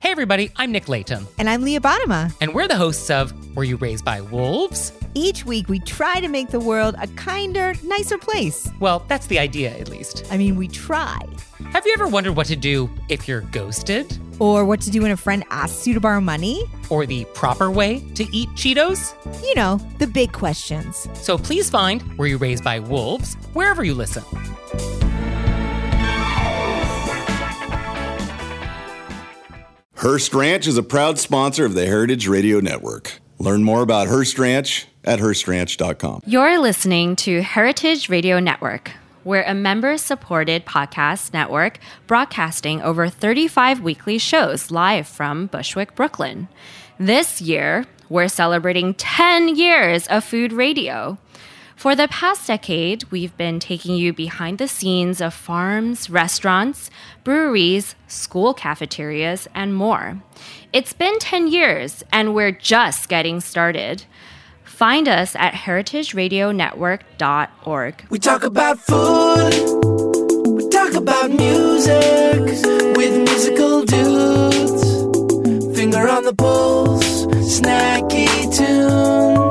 Hey everybody, I'm Nick Layton. And I'm Leah Bottima. And we're the hosts of Were You Raised by Wolves? Each week we try to make the world a kinder, nicer place. Well, that's the idea, at least. I mean, we try. Have you ever wondered what to do if you're ghosted? Or what to do when a friend asks you to borrow money? Or the proper way to eat Cheetos? You know, the big questions. So please find Were You Raised by Wolves wherever you listen. Hearst Ranch is a proud sponsor of the Heritage Radio Network. Learn more about Hearst Ranch at HearstRanch.com. You're listening to Heritage Radio Network. We're a member-supported podcast network broadcasting over 35 weekly shows live from Bushwick, Brooklyn. This year, we're celebrating 10 years of food radio. For the past decade, we've been taking you behind the scenes of farms, restaurants, breweries, school cafeterias, and more. It's been 10 years, and we're just getting started. Find us at heritageradionetwork.org. We talk about food, we talk about music, with musical dudes. Finger on the pulse, snacky tunes.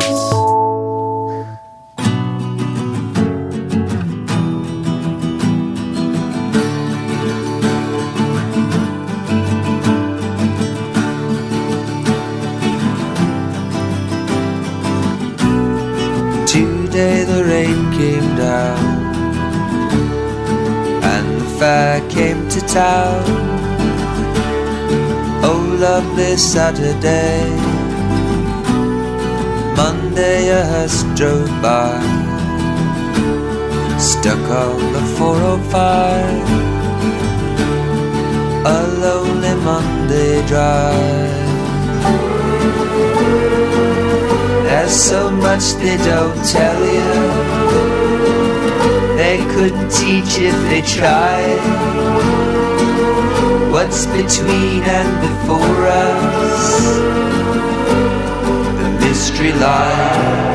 Today the rain came down and the fair came to town. Oh, lovely Saturday. Monday a hearse drove by, stuck on the 405. A lonely Monday drive. There's so much they don't tell you, they couldn't teach if they tried. What's between and before us, the mystery lies.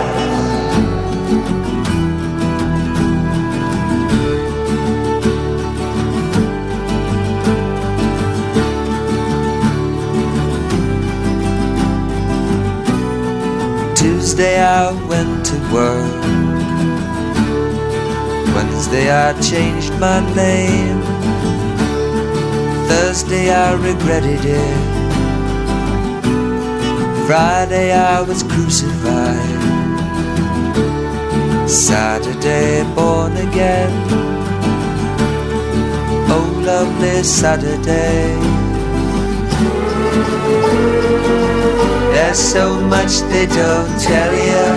Tuesday I went to work, Wednesday I changed my name, Thursday I regretted it, Friday I was crucified, Saturday born again. Oh, lovely Saturday. There's so much they don't tell you,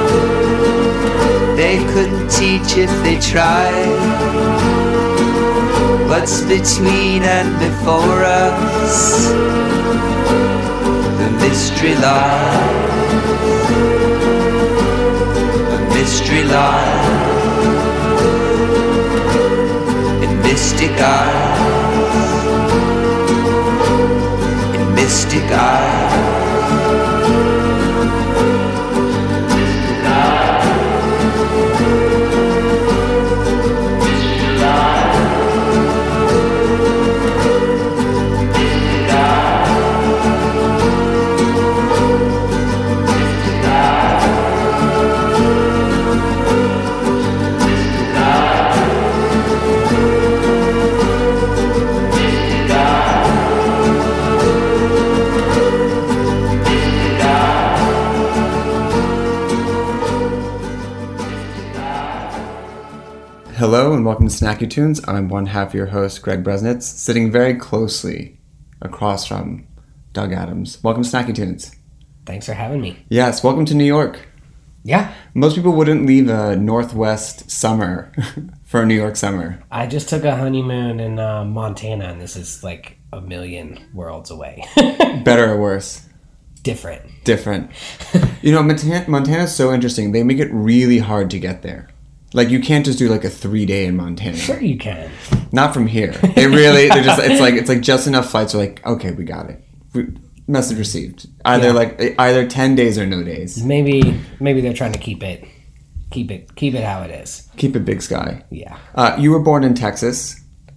they couldn't teach if they tried. What's between and before us, the mystery lies. The mystery lies in mystic eyes, in mystic eyes. Hello and welcome to Snacky Tunes. I'm one half of your host, Greg Bresnitz, sitting very closely across from Doug Adams. Welcome to Snacky Tunes. Thanks for having me. Yes, welcome to New York. Yeah. Most people wouldn't leave a Northwest summer for a New York summer. I just took a honeymoon in Montana, and this is like a million worlds away. Better or worse? Different. You know, Montana's so interesting. They make it really hard to get there. Like, you can't just do like a 3-day in Montana. Sure you can. Not from here. It's like just enough flights are like, okay, we got it. Message received. Either 10 days or no days. Maybe they're trying to keep it how it is. Keep it big sky. Yeah. You were born in Texas.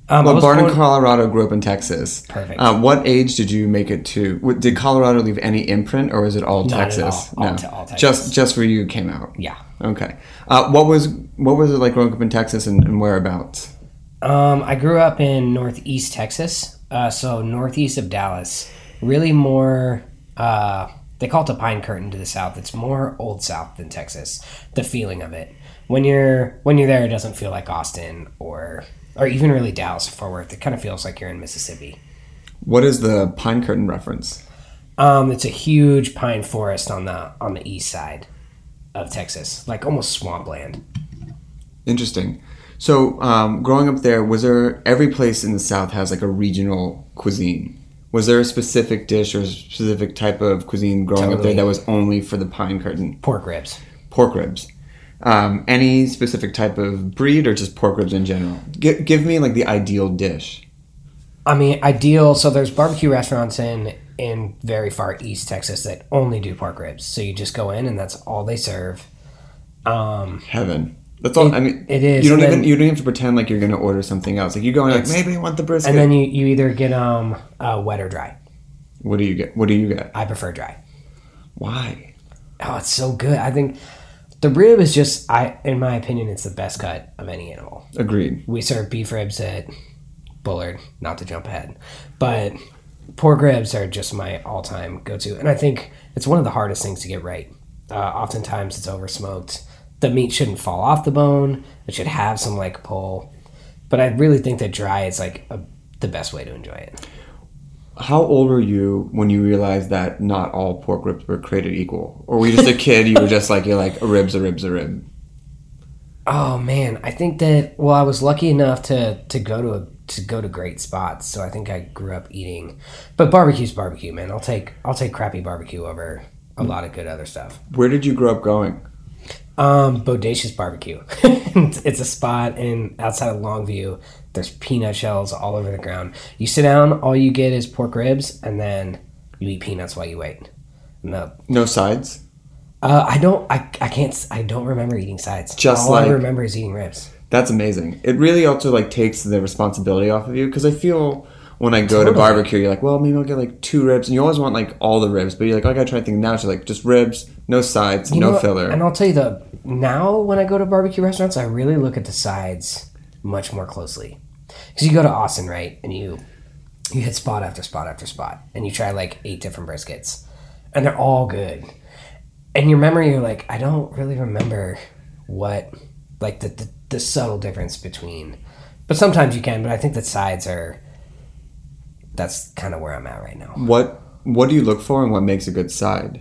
I Well, was born in born- Colorado, grew up in Texas. Perfect. What age did you make it to? Did Colorado leave any imprint, or was it all Not at Texas? all. All Texas. Just where you came out. Yeah. Okay. What was it like growing up in Texas, and whereabouts? I grew up in Northeast Texas, so northeast of Dallas. Really more, they call it the Pine Curtain to the south. It's more Old South than Texas, the feeling of it. When you're there, it doesn't feel like Austin or even really Dallas or Fort Worth. It kind of feels like you're in Mississippi. What is the Pine Curtain reference? It's a huge pine forest on the east side of Texas, like almost swampland. Interesting. So, growing up there, was there every place in the South has like a regional cuisine? Was there a specific dish or a specific type of cuisine growing up there that was only for the Pine Curtain? Pork ribs. Pork ribs. Any specific type of breed or just pork ribs in general? Give me like the ideal dish. I mean, ideal. So there's barbecue restaurants in very far east Texas that only do pork ribs. So you just go in and that's all they serve. Heaven. That's all. I mean, it is. You don't even have to pretend like you're going to order something else. Like you go in like maybe I want the brisket. And then you either get wet or dry. What do you get? What do you get? I prefer dry. Why? Oh, it's so good. I think the rib is just, in my opinion, it's the best cut of any animal. Agreed. We serve beef ribs at Bullard, not to jump ahead, but pork ribs are just my all-time go-to. And I think it's one of the hardest things to get right. Oftentimes it's over-smoked. The meat shouldn't fall off the bone. It should have some like pull. But I really think that dry is like the best way to enjoy it. How old were you when you realized that not all pork ribs were created equal? Or were you just a kid? You were just like, you're like, a rib's a rib's a rib. Oh man, I think that, well, I was lucky enough to go to great spots. So I think I grew up eating, but barbecue's barbecue, man. I'll take crappy barbecue over a lot of good other stuff. Where did you grow up going? Bodacious Barbecue. It's a spot outside of Longview. There's peanut shells all over the ground. You sit down, all you get is pork ribs, and then you eat peanuts while you wait. No sides? I don't remember eating sides. All I remember is eating ribs. That's amazing. It really also like takes the responsibility off of you, because I feel when I go to barbecue, you're like, well, maybe I'll get like 2 ribs, and you always want like all the ribs, but you're like, oh, I gotta try to think now. So like just ribs, no sides, no filler. And I'll tell you now when I go to barbecue restaurants, I really look at the sides much more closely, because you go to Austin, right, and you hit spot after spot after spot, and you try like 8 different briskets, and they're all good. And your memory, you're like, I don't really remember what like the subtle difference between, but sometimes you can. But I think that sides are. That's kind of where I'm at right now. What do you look for and what makes a good side?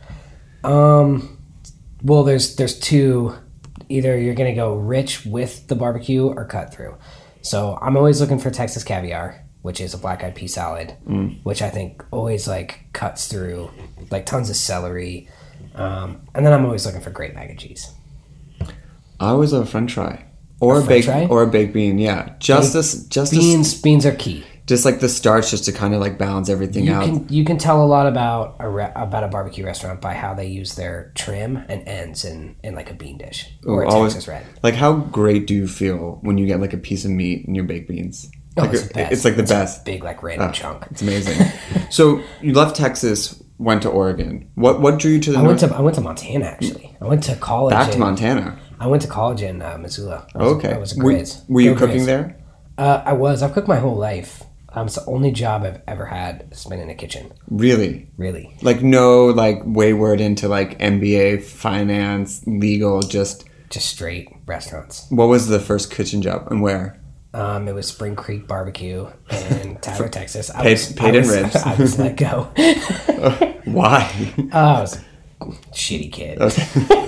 Well, there's 2. Either you're going to go rich with the barbecue or cut through. So I'm always looking for Texas caviar, which is a black-eyed pea salad, which I think always like cuts through like tons of celery. And then I'm always looking for great mac and cheese. I always love a French fry. Or a baked bean, yeah. Beans are key. Just like the starch, just to kind of like balance everything out. You can tell a lot about a barbecue restaurant by how they use their trim and ends in like a bean dish or a Texas red. Like, how great do you feel when you get like a piece of meat in your baked beans? Oh, like, it's like the best. A big like random chunk. It's amazing. So you left Texas, went to Oregon. What drew you to the north? I went to Montana actually. I went to college. Back to Montana. I went to college in Missoula. Okay. That was a grades. Were you cooking there? I was. I've cooked my whole life. It's the only job I've ever had has been in a kitchen. Really? Really. Like no like wayward into like MBA, finance, legal, just straight restaurants. What was the first kitchen job and where? It was Spring Creek Barbecue in Tyler, Texas. Paid in ribs. I was let go. Why? I was a shitty kid. Okay.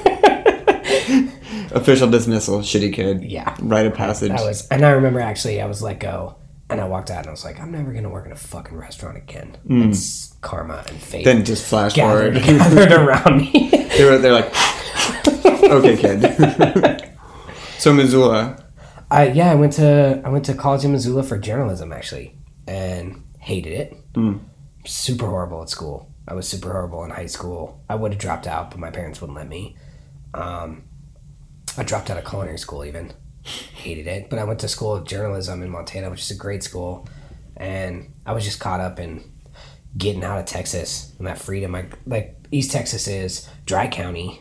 Official dismissal, shitty kid. Yeah. Rite of passage. And I remember actually I was let go. And I walked out and I was like, I'm never going to work in a fucking restaurant again. It's karma and fate. Then just flash forward. Gathered around me. They're like, okay, kid. So Missoula. I went to college in Missoula for journalism actually, and hated it. Super horrible at school. I was super horrible in high school. I would have dropped out, but my parents wouldn't let me. I dropped out of culinary school even. hated it. But I went to school of journalism in Montana, which is a great school. And I was just caught up in getting out of Texas and that freedom. Like East Texas is dry county,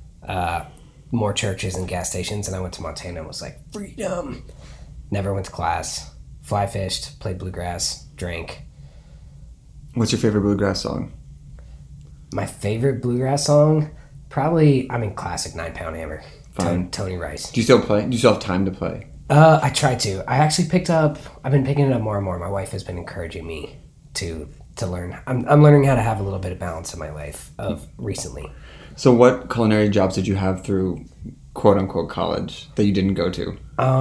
more churches and gas stations. And I went to Montana and was like, freedom. Never went to class, fly fished, played bluegrass, drank. What's your favorite bluegrass song? My favorite bluegrass song? Probably, classic 9 Pound Hammer. Fine. Tony Rice. Do you still play? Do you still have time to play? I try to. I actually I've been picking it up more and more. My wife has been encouraging me to learn. I'm learning how to have a little bit of balance in my life recently. So what culinary jobs did you have through quote unquote college that you didn't go to?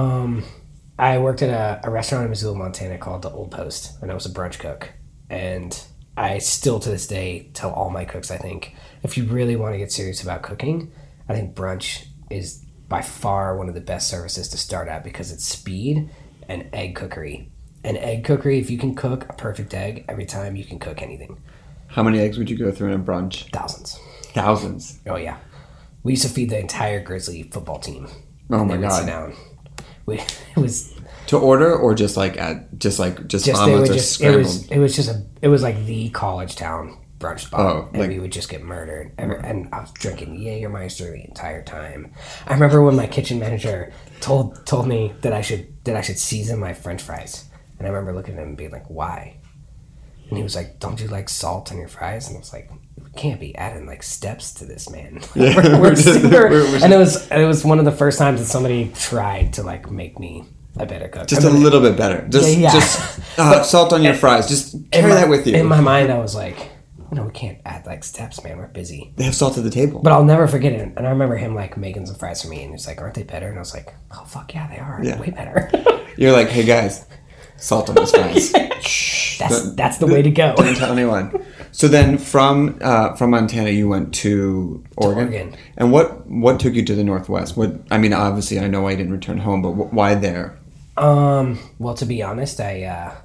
I worked at a restaurant in Missoula, Montana called The Old Post, and I was a brunch cook. And I still to this day tell all my cooks, I think, if you really want to get serious about cooking, I think brunch is by far one of the best services to start at because it's speed and egg cookery. And egg cookery, if you can cook a perfect egg every time, you can cook anything. How many eggs would you go through in a brunch? Thousands? Oh, yeah. We used to feed the entire Grizzly football team. Oh, my Sit God. down. It was... To order or just omelets or scrambled? It was like the college town brunch spot. Oh, and we would just get murdered. And I was drinking Jägermeister the entire time. I remember when my kitchen manager told me that I should season my French fries. And I remember looking at him and being like, why? And he was like, don't you like salt on your fries? And I was like, we can't be adding like steps to this, man. Yeah. And it was one of the first times that somebody tried to like make me a better cook. Just a little bit better. Just salt on your fries. Just carry that with you. In my mind, I was like, we can't add like steps, man. We're busy. They have salt at the table. But I'll never forget it. And I remember him like making some fries for me, and he's like, aren't they better? And I was like, oh fuck yeah, they are. Yeah. Way better. You're like, hey guys, salt on those fries. Shh. That's the way to go. Don't tell anyone. So then from Montana, you went to Oregon. And what took you to the Northwest? Obviously, I know why you didn't return home, but why there? Well, to be honest, I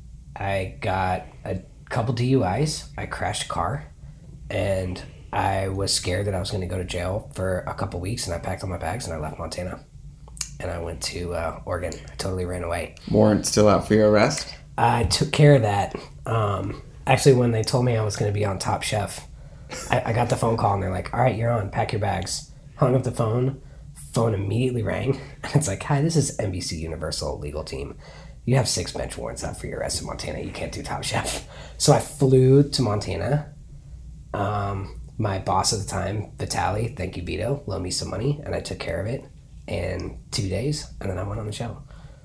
got a couple DUIs. I crashed a car, and I was scared that I was going to go to jail for a couple weeks, and I packed all my bags and I left Montana, and I went to Oregon. I totally ran away. Warrant still out for your arrest? I took care of that. Actually, when they told me I was going to be on Top Chef, I got the phone call, and they're like, all right, you're on, pack your bags. Hung up the phone immediately rang, and it's like, hi, this is NBC Universal legal team. You have 6 bench warrants out for your arrest in Montana. You can't do Top Chef. So I flew to Montana. My boss at the time, Vitali, thank you, Vito, loaned me some money, and I took care of it in 2 days, and then I went on the show.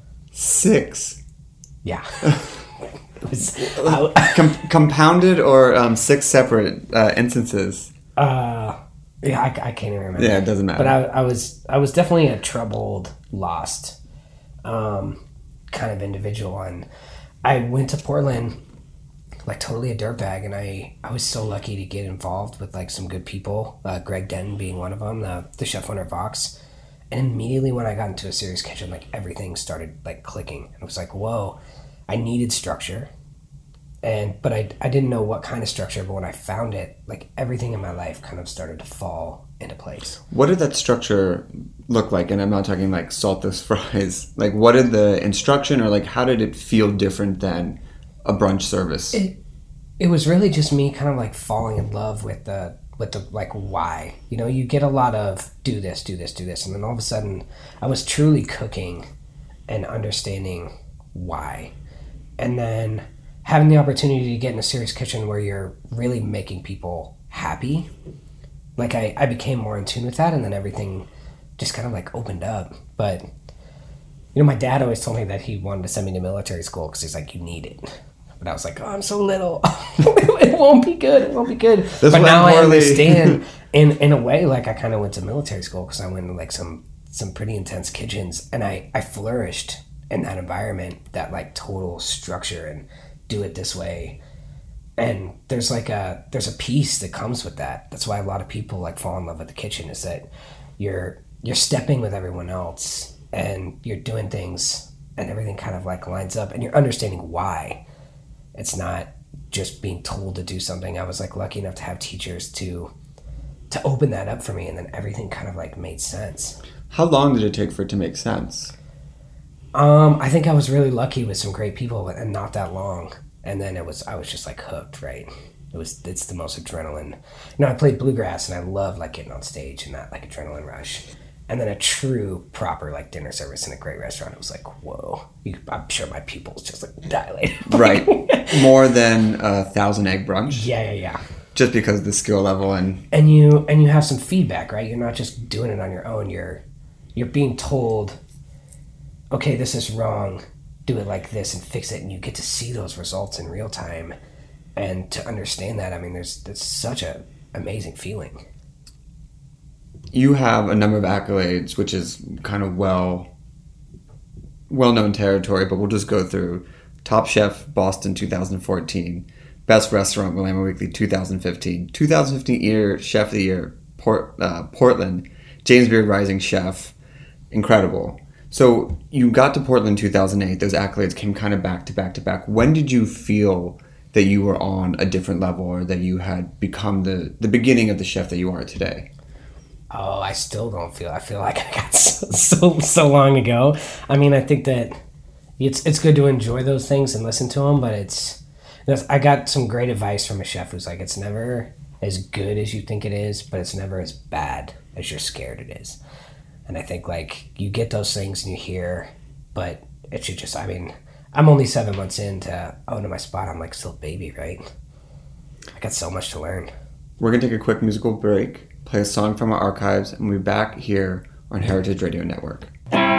6? Yeah. It was compounded or 6 separate instances? Yeah, I can't even remember. Yeah, it doesn't matter. But I was definitely a troubled, lost kind of individual. And I went to Portland like totally a dirtbag, and I was so lucky to get involved with like some good people, Greg Denton being one of them, the chef owner of Vox. And immediately when I got into a serious kitchen, like everything started like clicking. And it was like, whoa, I needed structure. But I didn't know what kind of structure, but when I found it, like everything in my life kind of started to fall into place. What did that structure look like? And I'm not talking like salt those fries. Like what did the instruction or like how did it feel different than a brunch service? It was really just me kind of like falling in love with the like why. You get a lot of do this, and then all of a sudden I was truly cooking and understanding why. And then having the opportunity to get in a serious kitchen where you're really making people happy, like I became more in tune with that, and then everything just kind of like opened up. But my dad always told me that he wanted to send me to military school because he's like, you need it. But I was like, oh, I'm so little. It won't be good. But now I understand in a way, like I kind of went to military school because I went to like some pretty intense kitchens, and I flourished in that environment, that like total structure and do it this way. And there's a peace that comes with that. That's why a lot of people like fall in love with the kitchen, is that you're stepping with everyone else and you're doing things and everything kind of like lines up and you're understanding why. It's not just being told to do something. I was like lucky enough to have teachers to open that up for me, and then everything kind of like made sense. How long did it take for it to make sense? I think I was really lucky with some great people, and not that long. And then I was just like hooked, right? It's the most adrenaline. I played bluegrass, and I loved like getting on stage and that like adrenaline rush. And then a true proper like dinner service in a great restaurant. It was like, whoa! I'm sure my pupils just like dilated. Right, more than 1,000 egg brunch. Yeah. Just because of the skill level and you have some feedback, right? You're not just doing it on your own. You're being told, okay, this is wrong. Do it like this and fix it, and you get to see those results in real time. And to understand that, I mean, it's such a amazing feeling. You have a number of accolades, which is kind of well-known territory, but we'll just go through. Top Chef Boston 2014, Best Restaurant Willamette Weekly 2015, 2015 Chef of the Year Portland, James Beard Rising Chef, incredible. So you got to Portland 2008, those accolades came kind of back to back to back. When did you feel that you were on a different level, or that you had become the beginning of the chef that you are today? Oh, I still don't feel. I feel like I got so long ago. I mean, I think that it's good to enjoy those things and listen to them, but I got some great advice from a chef who's like, it's never as good as you think it is, but it's never as bad as you're scared it is. And I think like you get those things and you hear, but it should just, I mean, I'm only 7 months into my spot. I'm like still a baby, right? I got so much to learn. We're going to take a quick musical break, play a song from our archives, and we'll be back here on Heritage Radio Network.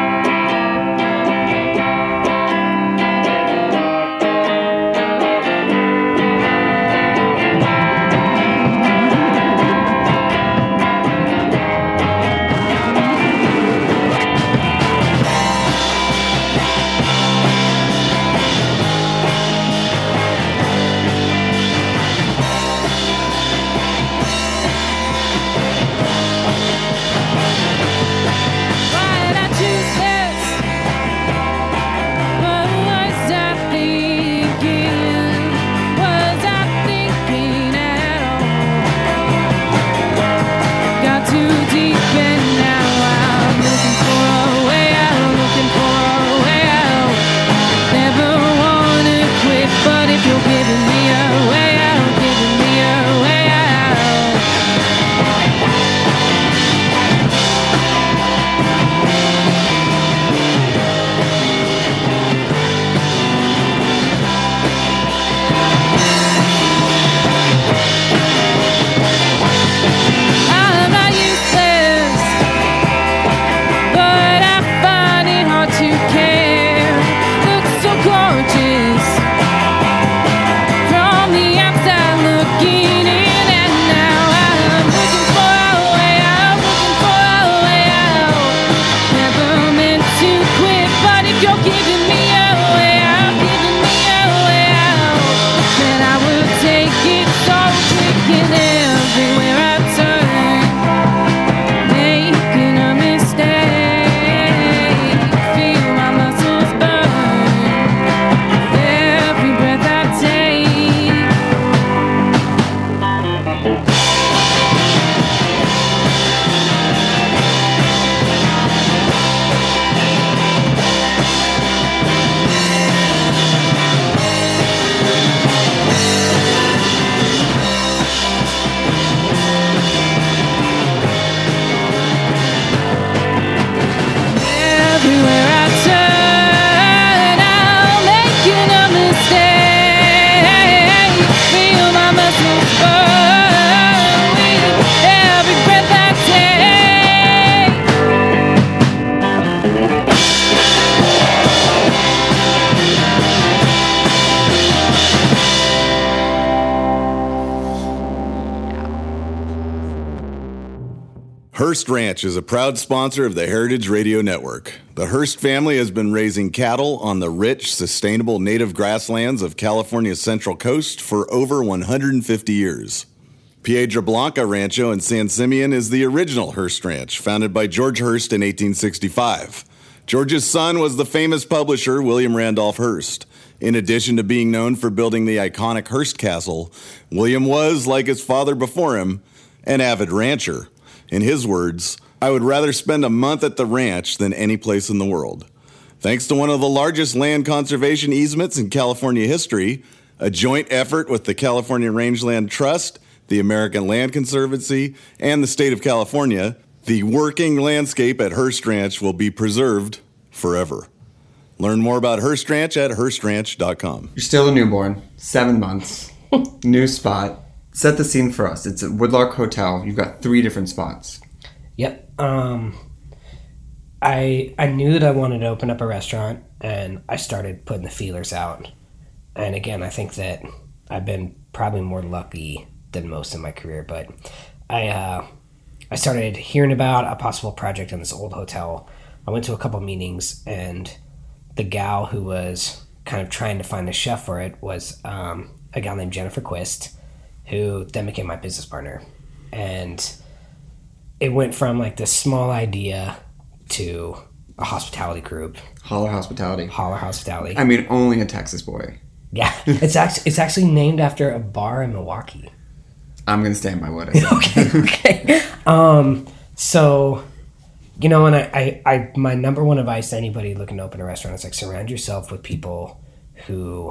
Hearst Ranch is a proud sponsor of the Heritage Radio Network. The Hearst family has been raising cattle on the rich, sustainable native grasslands of California's Central Coast for over 150 years. Piedra Blanca Rancho in San Simeon is the original Hearst Ranch, founded by George Hearst in 1865. George's son was the famous publisher William Randolph Hearst. In addition to being known for building the iconic Hearst Castle, William was, like his father before him, an avid rancher. In his words, I would rather spend a month at the ranch than any place in the world. Thanks to one of the largest land conservation easements in California history, a joint effort with the California Rangeland Trust, the American Land Conservancy, and the state of California, the working landscape at Hearst Ranch will be preserved forever. Learn more about Hearst Ranch at HearstRanch.com. You're still a newborn, 7 months, new spot. Set the scene for us. It's a Woodlark Hotel. You've got 3 different spots. Yep. I knew that I wanted to open up a restaurant, and I started putting the feelers out. And again, I think that I've been probably more lucky than most in my career, but I started hearing about a possible project in this old hotel. I went to a couple meetings, and the gal who was kind of trying to find a chef for it was a gal named Jennifer Quist, who then became my business partner. And it went from like this small idea to a hospitality group. Holler Hospitality. I mean, only a Texas boy. Yeah, it's actually named after a bar in Milwaukee. I'm gonna stand by what I said. Okay. So, you know, and I my number one advice to anybody looking to open a restaurant is like surround yourself with people who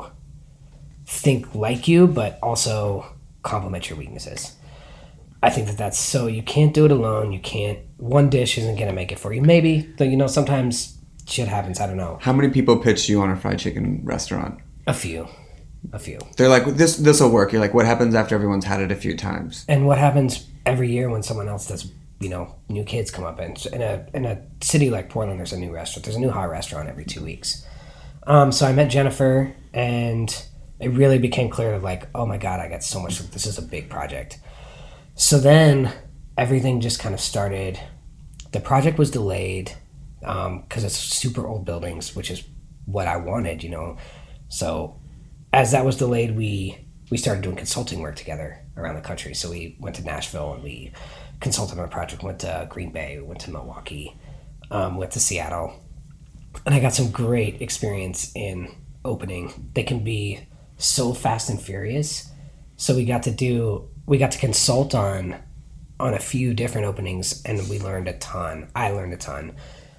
think like you, but also complement your weaknesses. I think that's so you can't do it alone. You can't. One dish isn't gonna make it for you. Maybe, but you know, sometimes shit happens. I don't know. How many people pitched you on a fried chicken restaurant? A few. They're like, this will work. You're like, what happens after everyone's had it a few times? And what happens every year when someone else does, you know, new kids come up. And in a city like Portland, there's a new restaurant. There's a new hot restaurant every 2 weeks. So I met Jennifer, and it really became clear that like, oh my God, I got so much. This is a big project. So then everything just kind of started. The project was delayed because it's super old buildings, which is what I wanted, you know. So as that was delayed, we started doing consulting work together around the country. So we went to Nashville and we consulted on a project, went to Green Bay, we went to Milwaukee, went to Seattle. And I got some great experience in opening. They can be so fast and furious. So we got to consult on a few different openings, and we learned a ton. I learned a ton.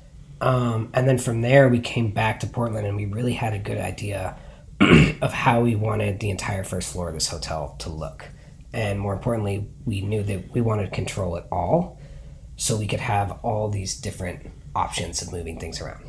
And then from there, we came back to Portland, and we really had a good idea of how we wanted the entire first floor of this hotel to look. And more importantly, we knew that we wanted to control it all so we could have all these different options of moving things around.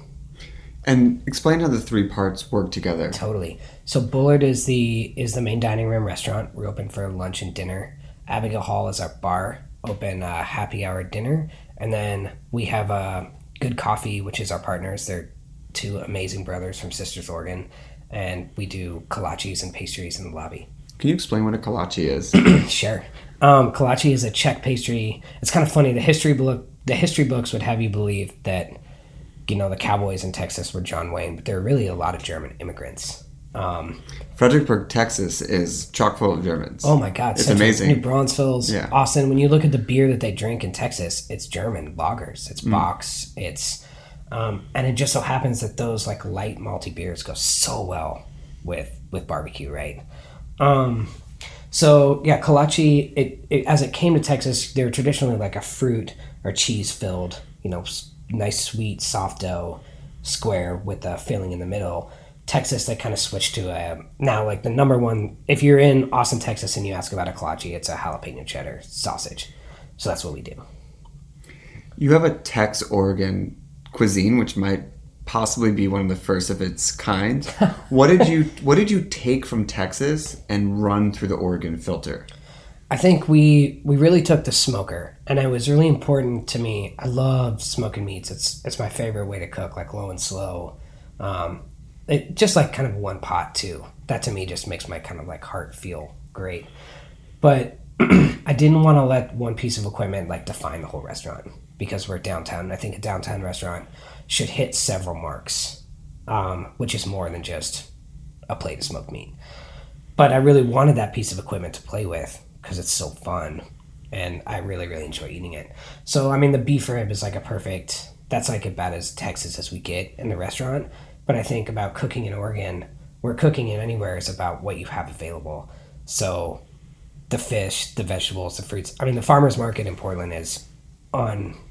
And explain how the 3 parts work together. Totally. So Bullard is the main dining room restaurant. We're open for lunch and dinner. Abigail Hall is our bar, open happy hour dinner. And then we have Good Coffee, which is our partners. They're 2 amazing brothers from Sisters, Oregon. And we do kolaches and pastries in the lobby. Can you explain what a kolache is? Sure. Kolache is a Czech pastry. It's kind of funny. The history books would have you believe that, you know, the cowboys in Texas were John Wayne, but there are really a lot of German immigrants. Fredericksburg, Texas is chock full of Germans. Oh my God. It's amazing. New Braunfels, yeah. Austin. When you look at the beer that they drink in Texas, it's German lagers. It's Bock's. It's... and it just so happens that those like light malty beers go so well with barbecue, right? So yeah, kolache, it as it came to Texas, they were traditionally like a fruit or cheese filled, you know, nice sweet soft dough square with a filling in the middle. Texas, they kind of switched to now like the number one, if you're in Austin, Texas and you ask about a kolache, it's a jalapeno cheddar sausage. So that's what we do. You have a Tex Oregon cuisine, which might possibly be one of the first of its kind. What did you take from Texas and run through the Oregon filter? I think we really took the smoker, and it was really important to me. I love smoking meats. It's my favorite way to cook, like low and slow. It just like kind of one pot too. That to me just makes my kind of like heart feel great. But I didn't want to let one piece of equipment like define the whole restaurant, because we're downtown, and I think a downtown restaurant should hit several marks, which is more than just a plate of smoked meat. But I really wanted that piece of equipment to play with because it's so fun, and I really, really enjoy eating it. So, I mean, the beef rib is like that's like about as Texas as we get in the restaurant. But I think about cooking in Oregon, where cooking in anywhere is about what you have available. So the fish, the vegetables, the fruits. I mean, the farmer's market in Portland is on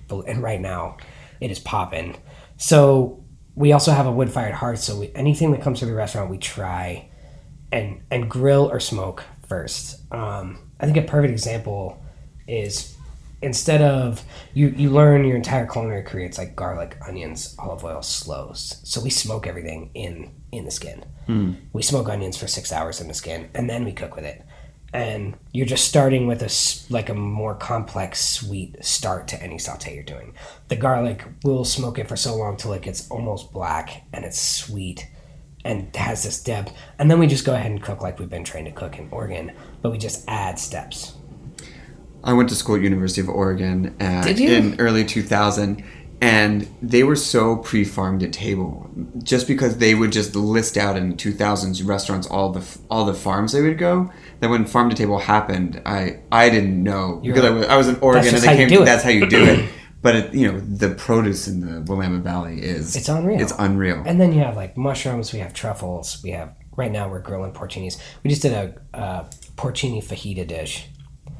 and right now it is popping. So we also have a wood-fired hearth, so anything that comes to the restaurant we try and grill or smoke first. I think a perfect example is, instead of you learn your entire culinary career, it's like garlic, onions, olive oil, slows. So we smoke everything in the skin. We smoke onions for 6 hours in the skin, and then we cook with it. And you're just starting with a more complex, sweet start to any saute you're doing. The garlic, we'll smoke it for so long till it gets almost black, and it's sweet and has this depth. And then we just go ahead and cook like we've been trained to cook in Oregon, but we just add steps. I went to school at University of Oregon Did you? in early 2000, and they were so pre-farm to table, just because they would just list out in 2000s restaurants all the farms they would go. That when farm to table happened, I didn't know, because I was in Oregon, and that's how you do it. But the produce in the Willamette Valley it's unreal. It's unreal. And then you have like mushrooms, we have truffles, we have, right now we're grilling porcinis. We just did a porcini fajita dish.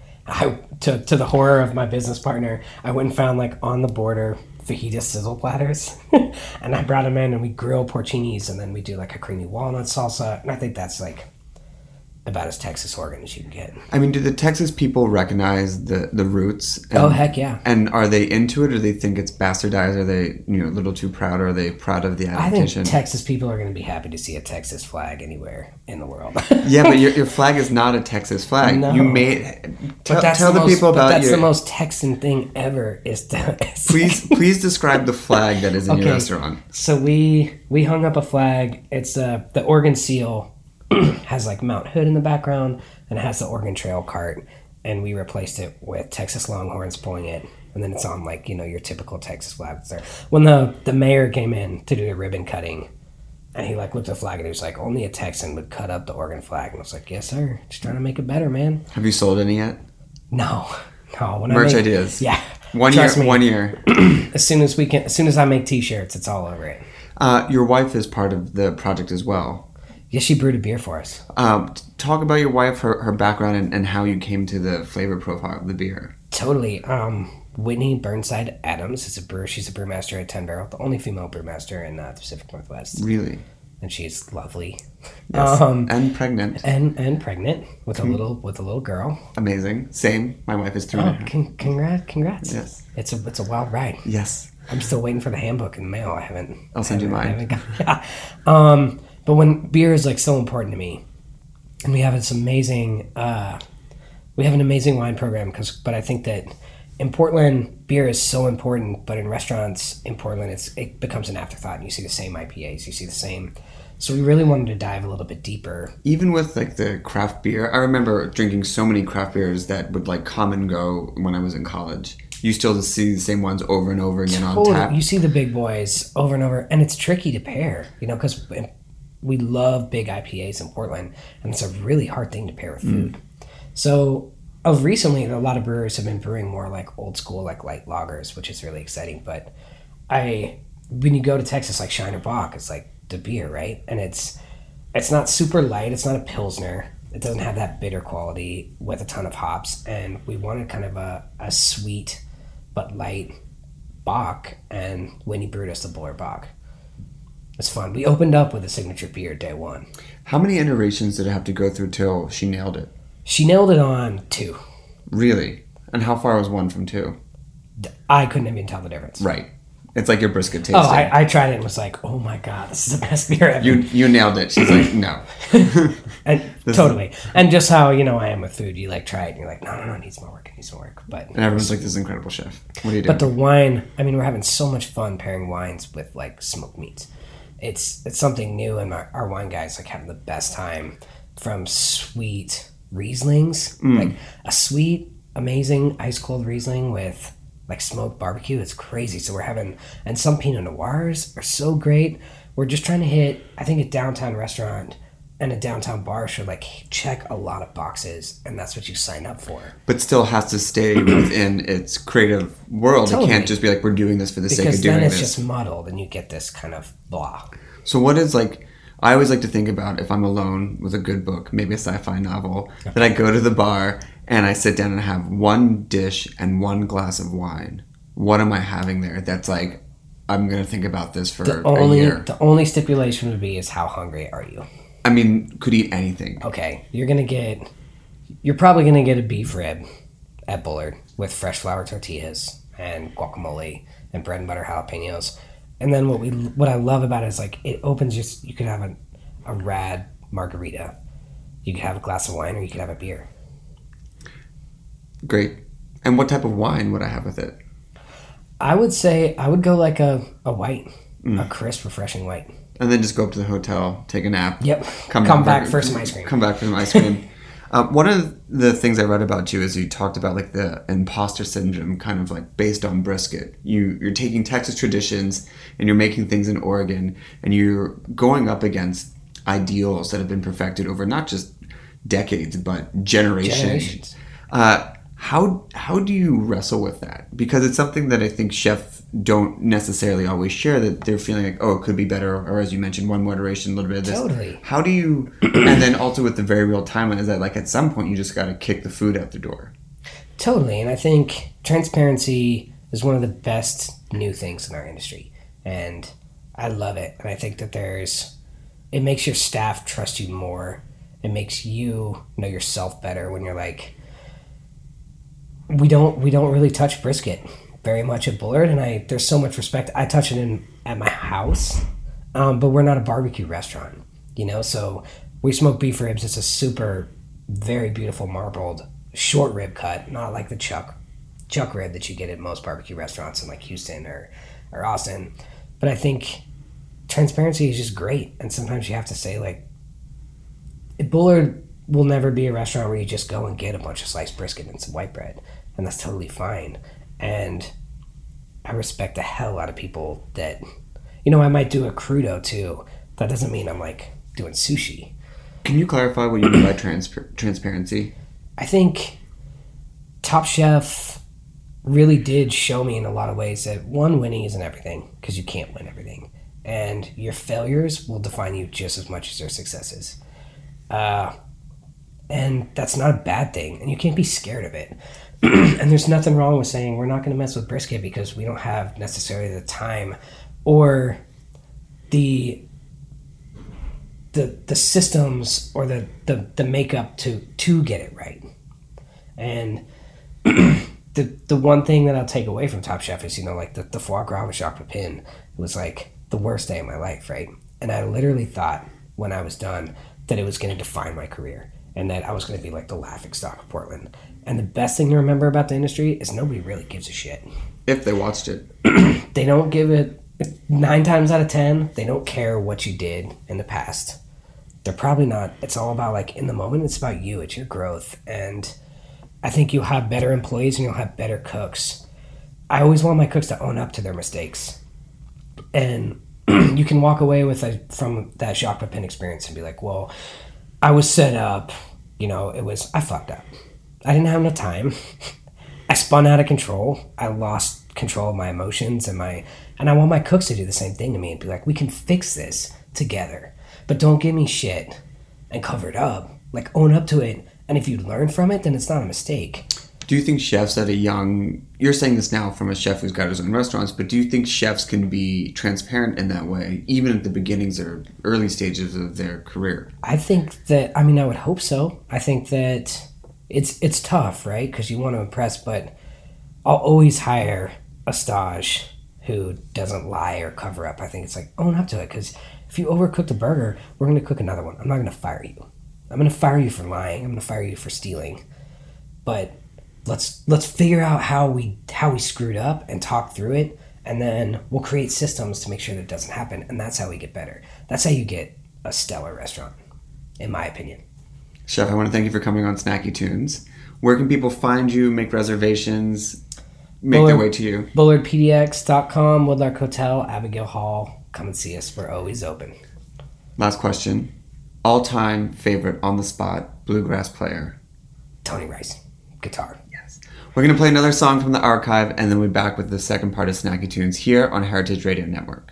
To the horror of my business partner, I went and found like on the border fajita sizzle platters, and I brought them in, and we grill porcinis, and then we do like a creamy walnut salsa, and I think that's like about as Texas Oregon as you can get. I mean, do the Texas people recognize the roots? Oh, heck yeah. And are they into it, or do they think it's bastardized? Are they a little too proud, or are they proud of the adaptation? I think Texas people are going to be happy to see a Texas flag anywhere in the world. Yeah, but your flag is not a Texas flag. No. You made... Tell the people about that's the most Texan thing ever is to... Please describe the flag that is in your restaurant. So we hung up a flag. It's the Oregon seal. Has like Mount Hood in the background, and it has the Oregon Trail cart, and we replaced it with Texas Longhorns pulling it, and then it's on like your typical Texas flag there. When the mayor came in to do a ribbon cutting, and he like looked at the flag, and he was like, only a Texan would cut up the Oregon flag, and I was like, yes sir, just trying to make it better, man. Have you sold any yet? No. Merch ideas. Yeah. One year. As soon as I make t-shirts, it's all over it. Your wife is part of the project as well. Yeah, she brewed a beer for us. Talk about your wife, her background, and how you came to the flavor profile of the beer. Totally. Whitney Burnside Adams is a brewer. She's a brewmaster at 10 Barrel, the only female brewmaster in the Pacific Northwest. Really? And she's lovely. Yes. And pregnant. And pregnant with a little girl. Amazing. Same. My wife is 3 and a half. Congrats. Yes. It's a wild ride. Yes. I'm still waiting for the handbook in the mail. I'll send you mine. But when beer is like so important to me, and we have this amazing, we have an amazing wine program, but I think that in Portland, beer is so important, but in restaurants in Portland, it becomes an afterthought, and you see the same IPAs, you see the same. So we really wanted to dive a little bit deeper. Even with like the craft beer, I remember drinking so many craft beers that would like come and go when I was in college. You still just see the same ones over and over again on tap. You see the big boys over and over, and it's tricky to pair, because we love big IPAs in Portland, and it's a really hard thing to pair with food. So of recently, a lot of brewers have been brewing more like old school, like light lagers, which is really exciting. But when you go to Texas, like Shiner Bock, it's like the beer, right? And it's not super light. It's not a Pilsner. It doesn't have that bitter quality with a ton of hops. And we wanted kind of a sweet but light Bock, and Whitney brewed us the Buller Bock. It's fun. We opened up with a signature beer day one. How many iterations did it have to go through till she nailed it? She nailed it on 2. Really? And how far was 1 from 2? I couldn't even tell the difference. Right. It's like your brisket tasting. Oh, I tried it and was like, oh my God, this is the best beer ever. You nailed it. She's like, no. And totally. And just how, I am with food. You like try it and you're like, no, it needs more work. And everyone's like, this is incredible chef. What do you do? But the wine, we're having so much fun pairing wines with like smoked meats. It's something new, and our wine guys like having the best time, from sweet Rieslings, like a sweet, amazing ice cold Riesling with like smoked barbecue. It's crazy. So we're having, and some Pinot Noirs are so great. We're just trying to hit, I think a downtown restaurant and a downtown bar should like check a lot of boxes, and that's what you sign up for. But still has to stay within its creative world. Totally. It can't just be like, we're doing this for the sake of doing this. Because then it's just muddled and you get this kind of blah. So what is like, I always like to think about if I'm alone with a good book, maybe a sci-fi novel, that I go to the bar and I sit down and have one dish and one glass of wine. what am I having there that's like, I'm going to think about this for a year? The only stipulation would be is how hungry are you? I mean, could eat anything. Okay, you're probably going to get a beef rib at Bullard with fresh flour tortillas and guacamole and bread and butter jalapenos. And then what I love about it is like it opens you could have a rad margarita. You could have a glass of wine or you could have a beer. Great. And what type of wine would I have with it? I would say I would go like a white, a crisp, refreshing white. And then just go up to the hotel, take a nap. Yep. Come back for some ice cream. Come back for some ice cream. One of the things I read about you is you talked about like the imposter syndrome, kind of like based on brisket. You're taking Texas traditions and you're making things in Oregon, and you're going up against ideals that have been perfected over not just decades but generations. How do you wrestle with that? Because it's something that I think chefs don't necessarily always share, that they're feeling like, oh, it could be better, or as you mentioned, one moderation, a little bit of this. Totally. How do you, and then also with the very real timeline, is that like at some point you just got to kick the food out the door? Totally, and I think transparency is one of the best new things in our industry, and I love it. And I think that it makes your staff trust you more. It makes you know yourself better when you're like, we don't really touch brisket very much at Bullard, and there's so much respect. I touch it at my house, but we're not a barbecue restaurant, so we smoke beef ribs. It's a super, very beautiful marbled short rib cut, not like the chuck rib that you get at most barbecue restaurants in like Houston or Austin. But I think transparency is just great, and sometimes you have to say like, Bullard will never be a restaurant where you just go and get a bunch of sliced brisket and some white bread, and that's totally fine. And I respect the hell out of people that, I might do a crudo too. That doesn't mean I'm like doing sushi. Can you clarify what you mean by transparency? I think Top Chef really did show me in a lot of ways that winning isn't everything, because you can't win everything, and your failures will define you just as much as your successes. And that's not a bad thing, and you can't be scared of it. And there's nothing wrong with saying we're not going to mess with brisket because we don't have necessarily the time or the systems or the makeup to get it right. And the one thing that I'll take away from Top Chef is, like the foie gras with Jacques Pepin was like the worst day of my life, right? And I literally thought when I was done that it was going to define my career, and that I was going to be like the laughingstock of Portland. And the best thing to remember about the industry is nobody really gives a shit. If they watched it. They don't give it 9 times out of 10. They don't care what you did in the past. They're probably not. It's all about like in the moment. It's about you. It's your growth. And I think you'll have better employees and you'll have better cooks. I always want my cooks to own up to their mistakes. And you can walk away from that Jacques Pepin experience and be like, well, I was set up, I fucked up. I didn't have enough time. I spun out of control. I lost control of my emotions and I want my cooks to do the same thing to me and be like, we can fix this together, but don't give me shit and cover it up. Like, own up to it. And if you learn from it, then it's not a mistake. Do you think chefs you're saying this now from a chef who's got his own restaurants, but do you think chefs can be transparent in that way, even at the beginnings or early stages of their career? I think that, I would hope so. I think that it's tough, right? Because you want to impress, but I'll always hire a stage who doesn't lie or cover up. I think it's like, own up to it, because if you overcook the burger, we're going to cook another one. I'm not going to fire you. I'm going to fire you for lying. I'm going to fire you for stealing. But let's figure out how we screwed up and talk through it, and then we'll create systems to make sure that it doesn't happen, and that's how we get better. That's how you get a stellar restaurant, in my opinion. Chef, I want to thank you for coming on Snacky Tunes. Where can people find you, make reservations, make their way to you? BullardPDX.com, Woodlark Hotel, Abigail Hall. Come and see us. We're always open. Last question. All-time favorite on-the-spot bluegrass player? Tony Rice. Guitar. Yes. We're going to play another song from the archive, and then we'll be back with the second part of Snacky Tunes here on Heritage Radio Network.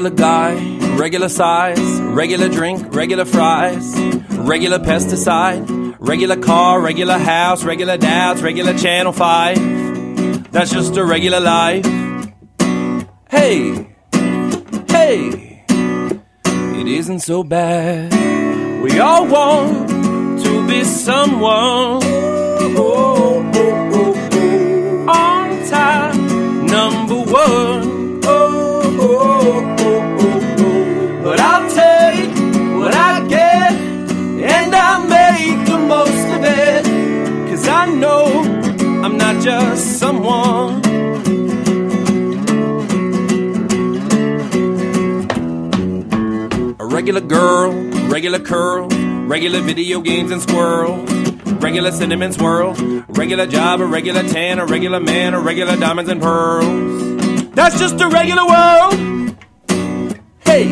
Regular guy, regular size, regular drink, regular fries, regular pesticide, regular car, regular house, regular doubts, regular Channel 5. That's just a regular life. Hey, hey, it isn't so bad. We all want to be someone. On time, number one. But I'll take what I get, and I'll make the most of it. 'Cause I know I'm not just someone. A regular girl, regular curl, regular video games and squirrels, regular cinnamon swirl, regular job, a regular tan, a regular man, a regular diamonds and pearls. That's just a regular world. Hey,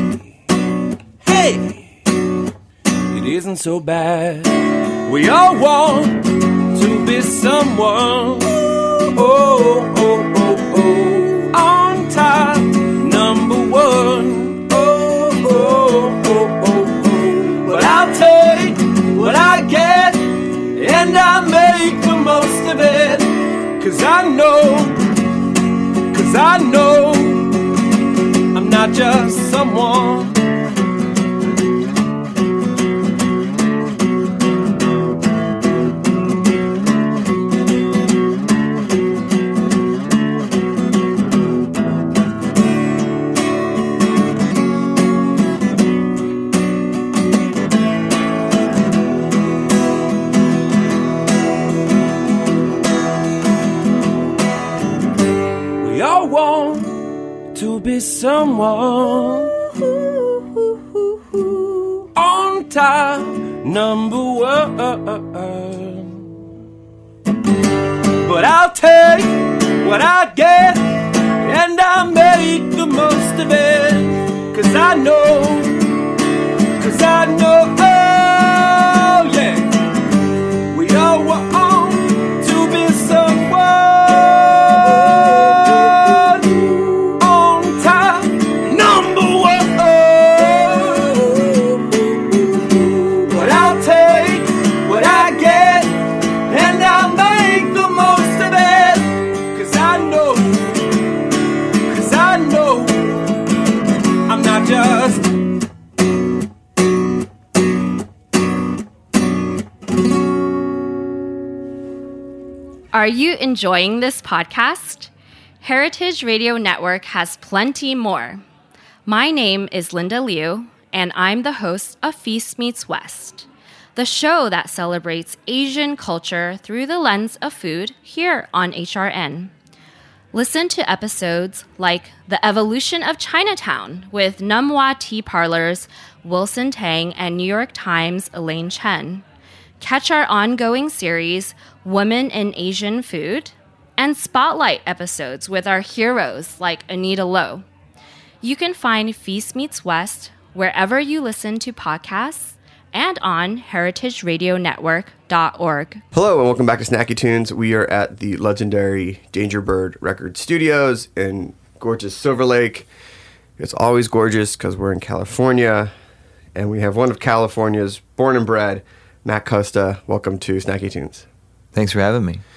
hey, it isn't so bad. We all want to be someone. On time, number one. But I'll take what I get, and I'll make the most of it. 'Cause I know I'm not just someone. We all want to be someone. On time, number one. But I'll take what I get, and I'll make the most of it. 'Cause I know, oh yeah, we all want to be someone. Are you enjoying this podcast? Heritage Radio Network has plenty more. My name is Linda Liu, and I'm the host of Feast Meets West, the show that celebrates Asian culture through the lens of food here on HRN. Listen to episodes like The Evolution of Chinatown with Numwa Tea Parlor's Wilson Tang and New York Times' Elaine Chen. Catch our ongoing series, Women in Asian Food, and spotlight episodes with our heroes like Anita Lowe. You can find Feast Meets West wherever you listen to podcasts and on heritageradionetwork.org. Hello and welcome back to Snacky Tunes. We are at the legendary Danger Bird Record Studios in gorgeous Silver Lake. It's always gorgeous because we're in California, and we have one of California's born and bred, Matt Costa. Welcome to Snacky Tunes. Thanks for having me.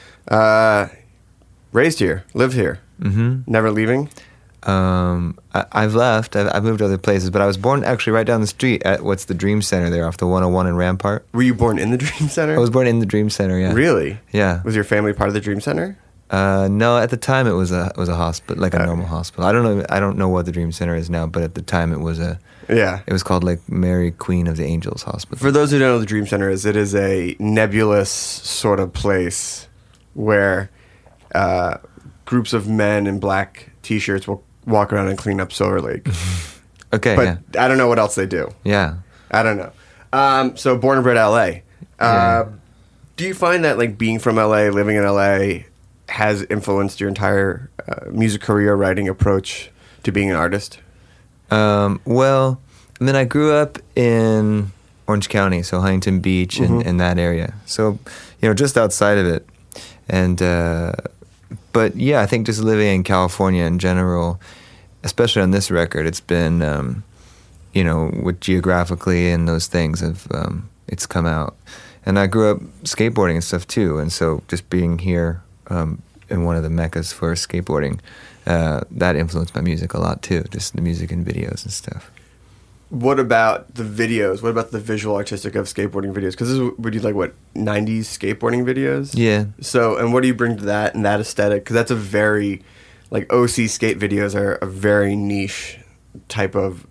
Raised here, lived here, never leaving? I've left. I've moved to other places, but I was born actually right down the street at what's the Dream Center there off the 101 in Rampart. Were you born in the Dream Center? I was born in the Dream Center, yeah. Really? Yeah. Was your family part of the Dream Center? No, at the time it was a hospital, like a normal hospital. I don't know what the Dream Center is now, but at the time it was it was called like Mary Queen of the Angels Hospital. For those who don't know what the Dream Center is, it is a nebulous sort of place where groups of men in black T-shirts will walk around and clean up Silver Lake. Okay, but I don't know what else they do. Yeah. I don't know. So born and bred LA. Do you find that like being from LA, living in LA, has influenced your entire music career, writing approach to being an artist? Well, I mean, I grew up in Orange County, so Huntington Beach and that area. So, just outside of it. And, but yeah, I think just living in California in general, especially on this record, it's been, with geographically and those things it's come out. And I grew up skateboarding and stuff too, and so just being here in one of the meccas for skateboarding, that influenced my music a lot too, just the music and videos and stuff. What about the videos? What about the visual artistic of skateboarding videos? Because we do 90s skateboarding videos? Yeah. So, and what do you bring to that and that aesthetic? Because that's a very, OC skate videos are a very niche type of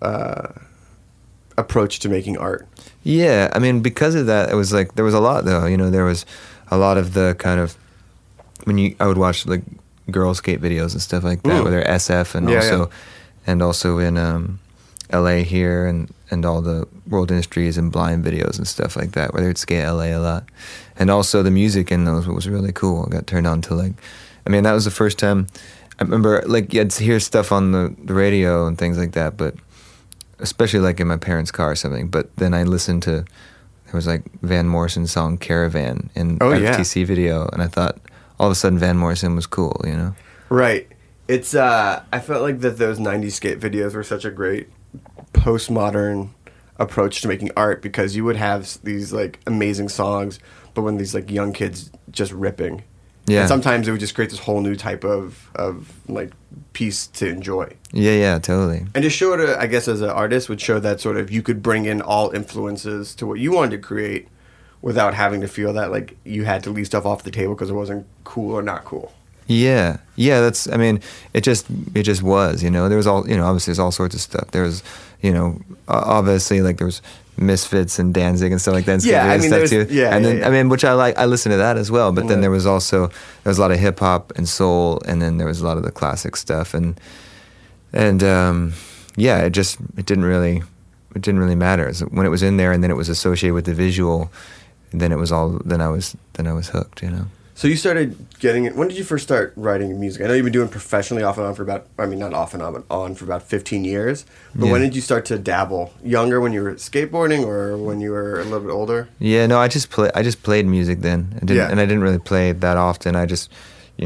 approach to making art. Yeah, I mean, because of that, it was there was a lot though. There was a lot of the kind of I would watch girl skate videos and stuff like that, where they're SF and also in LA here and all the World Industries and Blind videos and stuff like that, where they'd skate LA a lot, and also the music in those was really cool. I got turned on to that was the first time. I remember you had to hear stuff on the radio and things like that, but especially in my parents' car or something. But then I listened to, there was Van Morrison's song Caravan in FTC video, and I thought all of a sudden Van Morrison was cool, Right. It's I felt like that those 90s skate videos were such a great postmodern approach to making art, because you would have these amazing songs, but when these young kids just ripping. Yeah. And sometimes it would just create this whole new type of piece to enjoy. Yeah, totally. And to show it, I guess, as an artist, would show that sort of you could bring in all influences to what you wanted to create without having to feel that you had to leave stuff off the table because it wasn't cool or not cool. Yeah, that's. I mean, it just was. There was all. Obviously, there's all sorts of stuff. There was, obviously, there was Misfits and Danzig and stuff like that. And stuff too. Yeah, and then I mean, which I like. I listened to that as well. But then there was a lot of hip hop and soul, and then there was a lot of the classic stuff, and it didn't really matter. So when it was in there, and then it was associated with the visual, then it was all. Then I was hooked. So you started getting it. When did you first start writing music? I know you've been doing professionally off and on for about, not off and on for about 15 years. But when did you start to dabble? Younger, when you were skateboarding, or when you were a little bit older? Yeah, no, I just played music then. And I didn't really play that often. I just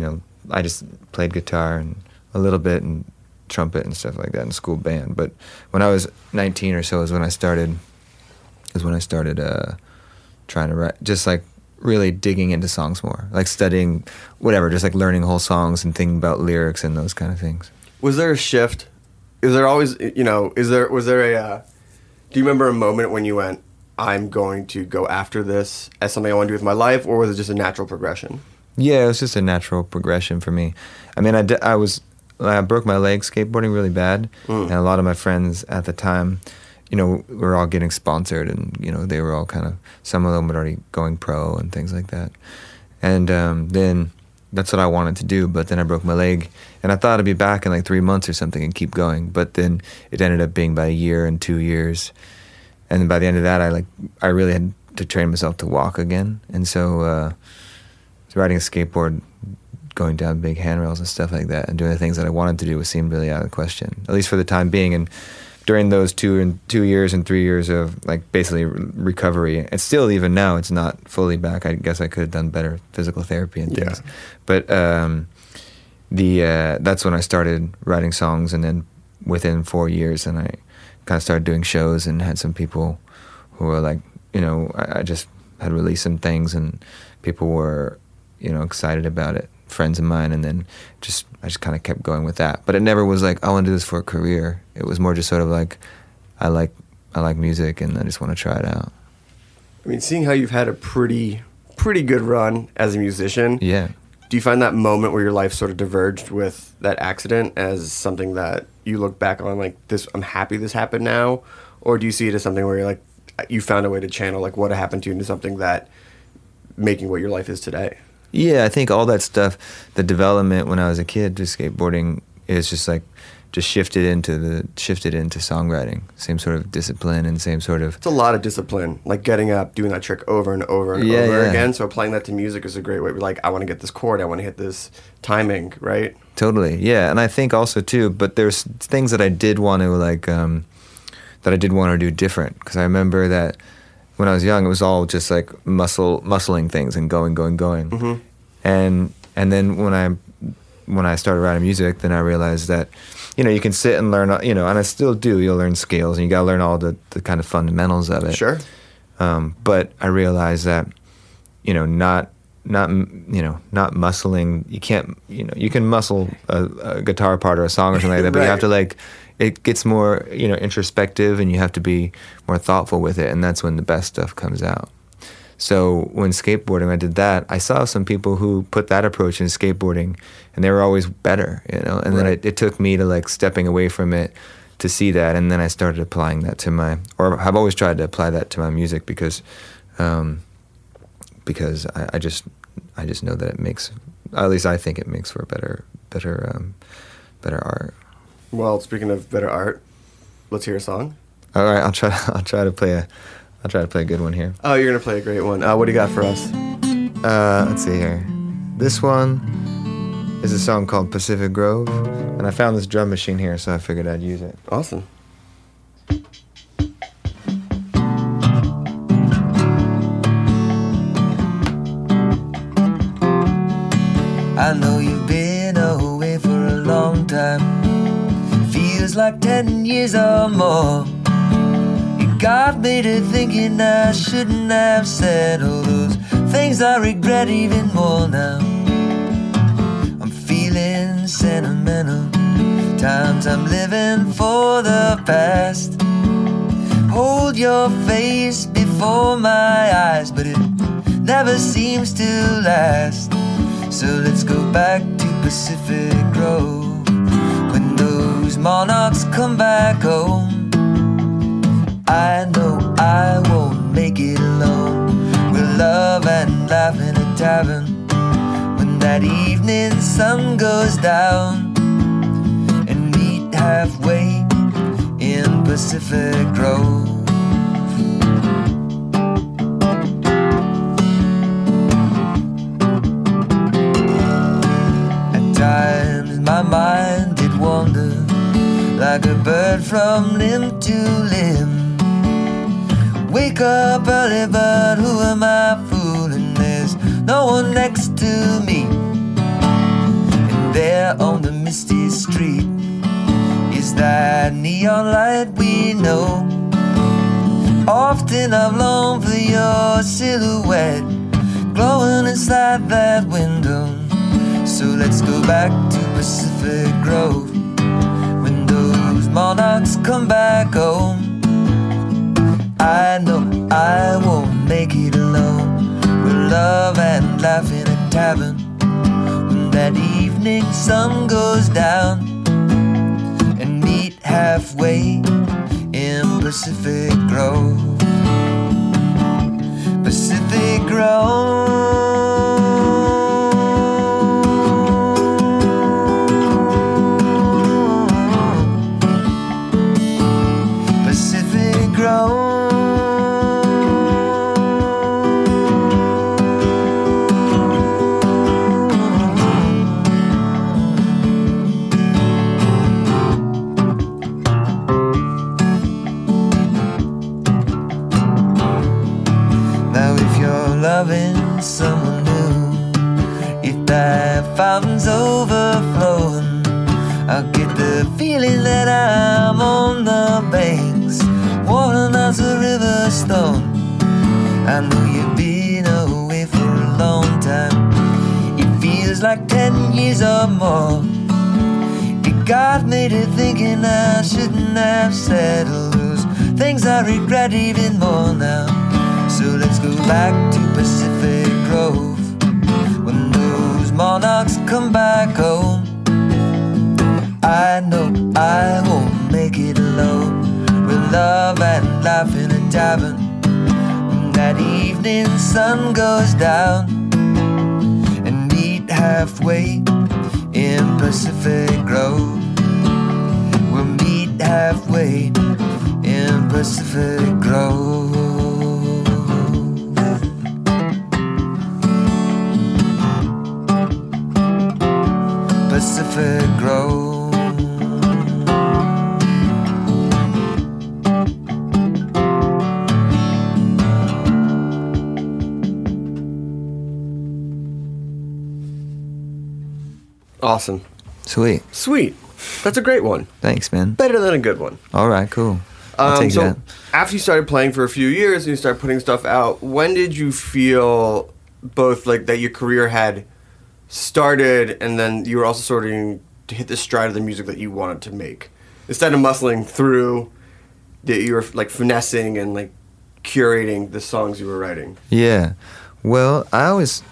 played guitar and a little bit and trumpet and stuff like that in school band. But when I was 19 or so is when I started trying to write, just really digging into songs more, studying whatever, just learning whole songs and thinking about lyrics and those kind of things. Was there a shift? Is there always, do you remember a moment when you went, I'm going to go after this as something I want to do with my life, or was it just a natural progression? Yeah, it was just a natural progression for me. I mean, I broke my leg skateboarding really bad, and a lot of my friends at the time, we're all getting sponsored, and, they were all some of them were already going pro and things like that. And then that's what I wanted to do, but then I broke my leg, and I thought I'd be back in 3 months or something and keep going. But then it ended up being about a year and 2 years. And then by the end of that, I really had to train myself to walk again. And so riding a skateboard, going down big handrails and stuff like that, and doing the things that I wanted to do seemed really out of the question, at least for the time being. And during those 2 years and 3 years of basically recovery, and still even now it's not fully back. I guess I could have done better physical therapy and things. Yeah. But that's when I started writing songs, and then within 4 years, and I kind of started doing shows and had some people who were I just had released some things, and people were excited about it, friends of mine, and then I just kind of kept going with that. But it never was I want to do this for a career. It was more just sort of I like music, and I just want to try it out. I mean, seeing how you've had a pretty good run as a musician. Yeah. Do you find that moment where your life sort of diverged with that accident as something that you look back on this? I'm happy this happened now, or do you see it as something where you're you found a way to channel what happened to you into something that making what your life is today? Yeah, I think all that stuff, the development when I was a kid to skateboarding is just shifted into songwriting. Same sort of discipline and same sort of... It's a lot of discipline, getting up, doing that trick over and over and over again. So applying that to music is a great way. We're I want to get this chord, I want to hit this timing, right? Totally, yeah. And I think also too, but there's things that I did want to do different, because I remember that when I was young, it was all just muscling things and going. Mm-hmm. And then when I started writing music, then I realized that you can sit and learn, and I still do. You'll learn scales, and you got to learn all the kind of fundamentals of it. Sure. But I realized that, not muscling. You can't, you can muscle a guitar part or a song or something like that, but you have to it gets more, introspective, and you have to be more thoughtful with it, and that's when the best stuff comes out. So when skateboarding, I did that. I saw some people who put that approach in skateboarding, and they were always better, And then it took me to stepping away from it to see that, and then I started applying that to I've always tried to apply that to my music because I just know that it makes, at least I think it makes for better art. Well, speaking of better art, let's hear a song. All right, I'll try to play a good one here. Oh, you're gonna play a great one. What do you got for us? Let's see here. This one is a song called Pacific Grove, and I found this drum machine here, so I figured I'd use it. Awesome. I know you've been away for a long time. Feels like 10 years or more. It got me to thinking I shouldn't have said all those things I regret even more now. I'm feeling sentimental. Times I'm living for the past. Hold your face before my eyes, but it never seems to last. So let's go back to Pacific Grove. When those monarchs come back home, I know I won't make it alone. We'll love and laugh in a tavern when that evening sun goes down, and meet halfway in Pacific Grove. At times my mind did wander like a bird from limb to limb. Wake up early, but who am I fooling? There's no one next to me. And there on the misty street is that neon light we know. Often I've longed for your silhouette glowing inside that window. So let's go back to Pacific Grove when those monarchs come back home. I know I won't make it alone. We'll love and laugh in a tavern when that evening sun goes down, and meet halfway in Pacific Grove. Pacific Grove. Pacific Grove. Loving someone new, if that fountain's overflowing, I'll get the feeling that I'm on the banks, watering as a river stone. I know you've been away for a long time. It feels like 10 years or more. It got me to thinking I shouldn't have said all those things I regret even more now. So let's go back to Pacific Grove when those monarchs come back home. I know I won't make it alone. We'll love and laugh in a tavern when that evening sun goes down, and meet halfway in Pacific Grove. We'll meet halfway in Pacific Grove. Pacific Grove. Awesome. Sweet. Sweet. That's a great one. Thanks, man. Better than a good one. All right, cool. I'll take so that. after you started playing for a few years and you started putting stuff out, when did you feel both like that your career had started and then you were also starting to hit the stride of the music that you wanted to make? Instead of muscling through, that you were like finessing and like curating the songs you were writing. Yeah. Well, I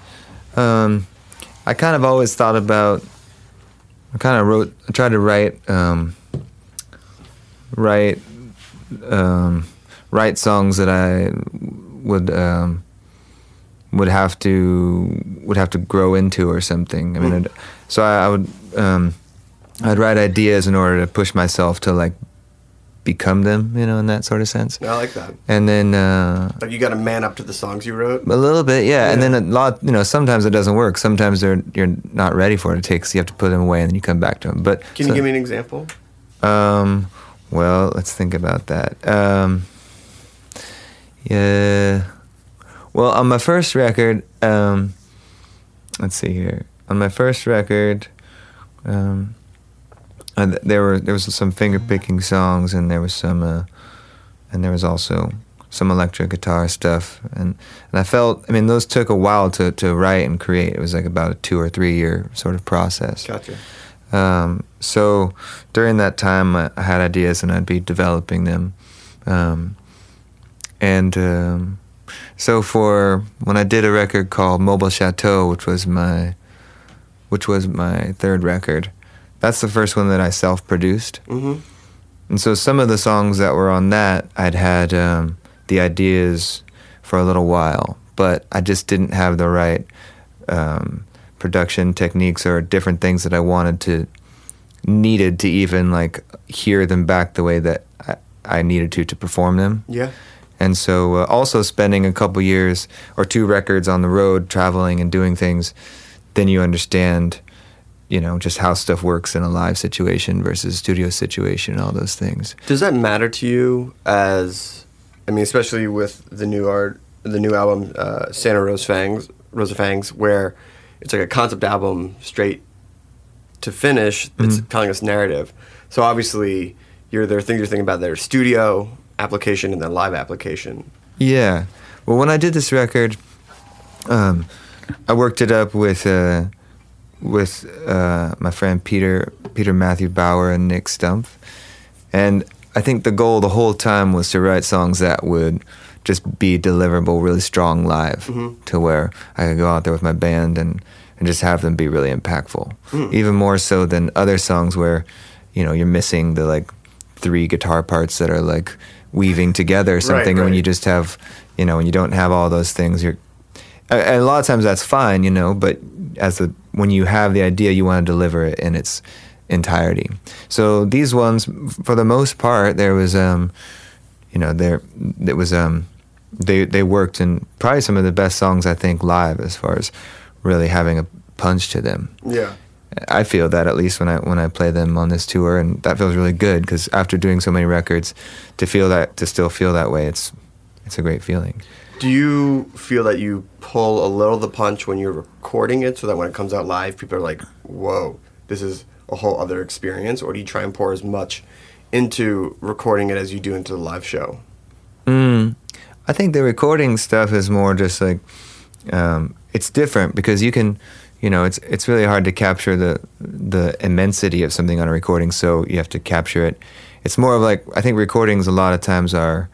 kind of always thought about, I tried to write songs that I would have to grow into or something. I mean, I'd write ideas in order to push myself to like become them, in that sort of sense. I like that. And then like you got to man up to the songs you wrote. A little bit, yeah. And then a lot, sometimes it doesn't work. Sometimes you're not ready for it. You have to put them away and then you come back to them. But can you give me an example? Well, let's think about that. Yeah. Well, on my first record, let's see here. On my first record, there was some finger picking songs, and there was also some electric guitar stuff, and I felt, those took a while to write and create. It was like about a 2 or 3 year sort of process. Gotcha. So during that time, I had ideas and I'd be developing them, so for when I did a record called Mobile Chateau, which was my third record, that's the first one that I self-produced. Mm-hmm. And so some of the songs that were on that, I'd had the ideas for a little while, but I just didn't have the right production techniques or different things that I needed to even like hear them back the way that I needed to perform them. Yeah. And so also spending a couple years or 2 records on the road, traveling and doing things, then you understand, just how stuff works in a live situation versus studio situation, all those things. Does that matter to you especially with the new album, Santa Rosa Fangs, where it's like a concept album straight to finish, it's telling us narrative. So obviously there are things you're thinking about their studio application and then live application. Yeah. Well, when I did this record, I worked it up with my friend Peter Matthew Bauer and Nick Stumpf, and I think the goal the whole time was to write songs that would just be deliverable really strong live, to where I could go out there with my band and just have them be really impactful. Even more so than other songs where you're missing the like 3 guitar parts that are like weaving together or something. Right. And when you just have when you don't have all those things, and a lot of times that's fine, but when you have the idea, you want to deliver it in its entirety. So these ones, for the most part, there was they worked, and probably some of the best songs I think live, as far as really having a punch to them. Yeah. I feel that, at least when I play them on this tour, and that feels really good, because after doing so many records, to still feel that way, it's a great feeling. Do you feel that you pull a little of the punch when you're recording it, so that when it comes out live, people are like, whoa, this is a whole other experience? Or do you try and pour as much into recording it as you do into the live show? I think the recording stuff is more just like, it's different, because you can, it's really hard to capture the immensity of something on a recording, so you have to capture it. It's more of like, I think recordings a lot of times are,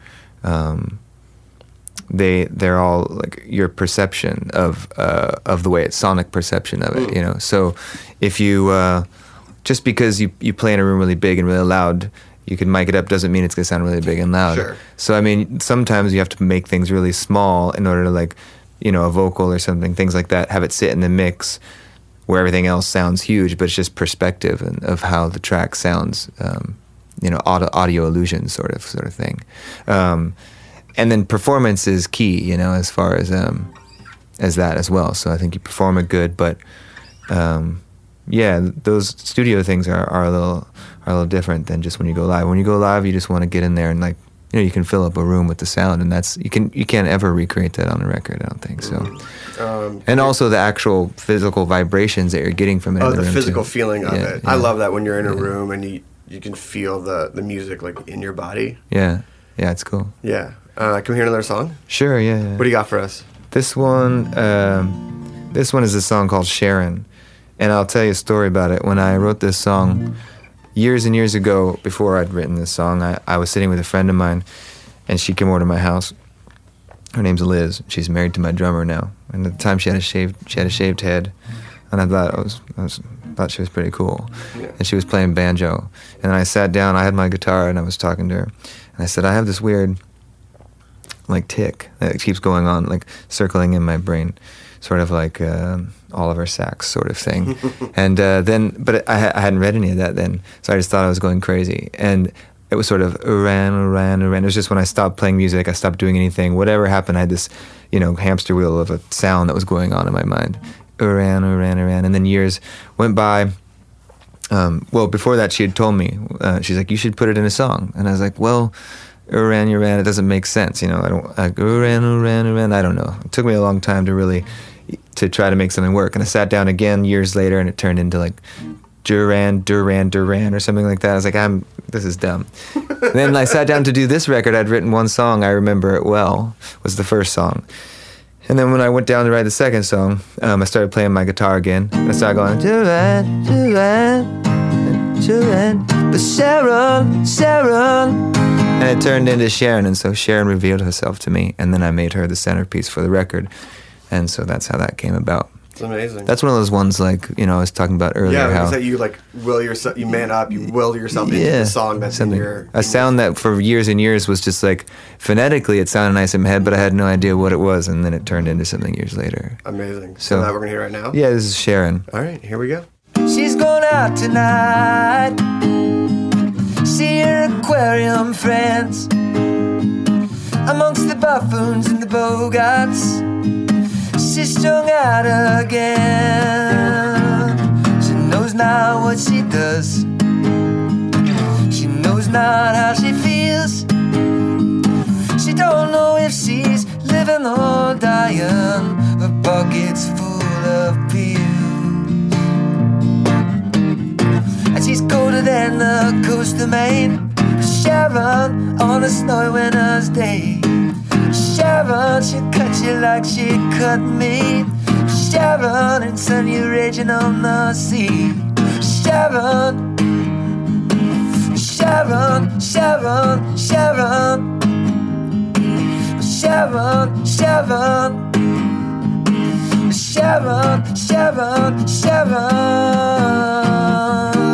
they're all like your perception of the way it's sonic perception of it, So if you just because you play in a room really big and really loud, you can mic it up, doesn't mean it's gonna sound really big and loud. Sure. So sometimes you have to make things really small in order to like, a vocal or something, things like that, have it sit in the mix where everything else sounds huge, but it's just perspective and of how the track sounds, audio illusion sort of thing. And then performance is key, as far as that as well. So I think you perform it good, but those studio things are a little different than just when you go live. When you go live, you just want to get in there and like you know, you can fill up a room with the sound, and you can't ever recreate that on a record, I don't think so. And also the actual physical vibrations that you're getting from it. Oh, in the the room physical too. feeling of Yeah, it. yeah. I love that when you're in a room and you can feel the music like in your body. Yeah, it's cool. Yeah. Can we hear another song? Sure, yeah. What do you got for us? This one is a song called Sharon, and I'll tell you a story about it. When I wrote this song years and years ago, before I'd written this song, I was sitting with a friend of mine, and she came over to my house. Her name's Liz. She's married to my drummer now, and at the time she had a shaved head, and I thought she was pretty cool. Yeah. And she was playing banjo, and then I sat down. I had my guitar, and I was talking to her, and I said, I have this weird like tick that keeps going on, like circling in my brain, sort of like Oliver Sacks sort of thing. And but I hadn't read any of that then, so I just thought I was going crazy. And it was sort of ran. It was just when I stopped playing music, I stopped doing anything. Whatever happened, I had this, you know, hamster wheel of a sound that was going on in my mind. Ran. And then years went by. Well, before that, she had told me, she's like, you should put it in a song. And I was like, well, Uran, it doesn't make sense, you know. I don't like Uran. I don't know. It took me a long time to try to make something work. And I sat down again years later, and it turned into like Duran, or something like that. I was like, this is dumb. Then I sat down to do this record. I'd written one song, I Remember It Well, was the first song. And then when I went down to write the second song, I started playing my guitar again. And I started going, Duran, but Sharon. And it turned into Sharon, and so Sharon revealed herself to me, and then I made her the centerpiece for the record. And so that's how that came about. It's amazing. That's one of those ones, like, you know, I was talking about earlier. Yeah, how it's that you like will yourself, you man up, you will yourself into the song that's something. in your... A sound that for years and years was just like, phonetically it sounded nice in my head, but I had no idea what it was, and then it turned into something years later. Amazing. So that we're going to hear right now? Yeah, this is Sharon. All right, here we go. She's going out tonight. See her aquarium friends amongst the buffoons and the bogarts. She's strung out again. She knows not what she does. She knows not how she feels. She don't know if she's living or dying. Her bucket's full of pills. And she's colder than the coast of Maine. Sharon on a snowy winter's day. Sharon, she'll cut you like she cut me. Sharon, and send you raging on the sea. Sharon, Sharon, Sharon, Sharon, Sharon, Sharon, Sharon, Sharon, Sharon.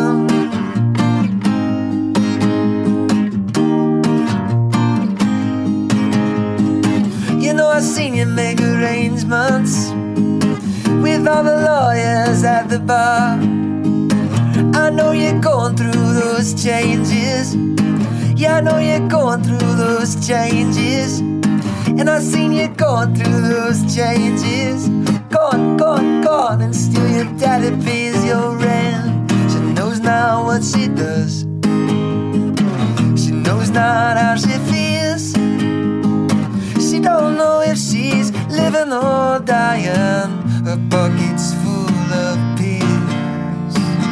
You know I've seen you make arrangements with all the lawyers at the bar. I know you're going through those changes. Yeah, I know you're going through those changes. And I've seen you going through those changes. Gone, and still your daddy pays your rent. She knows not what she does. She knows not how she feels. She don't know if she's living or dying. Her bucket's full of pills.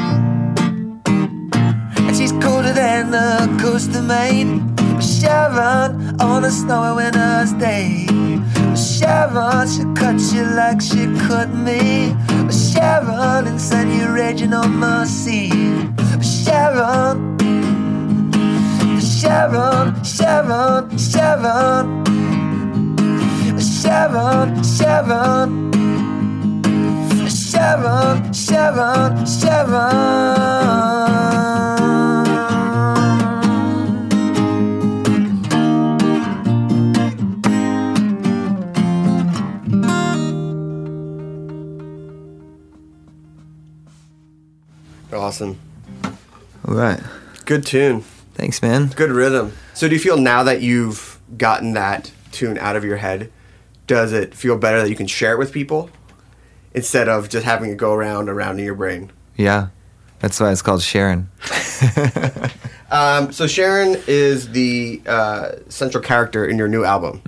And she's colder than the coast of Maine. Sharon on a snowy winter's day. Sharon, she'll cut you like she cut me. Sharon, and send you raging on the sea. Sharon, Sharon, Sharon, Sharon, Sharon, Sharon, Sharon, Sharon, Sharon. Awesome. All right. Good tune. Thanks, man. Good rhythm. So do you feel now that you've gotten that tune out of your head, does it feel better that you can share it with people instead of just having it go around in your brain? Yeah. That's why it's called Sharon. So Sharon is the central character in your new album.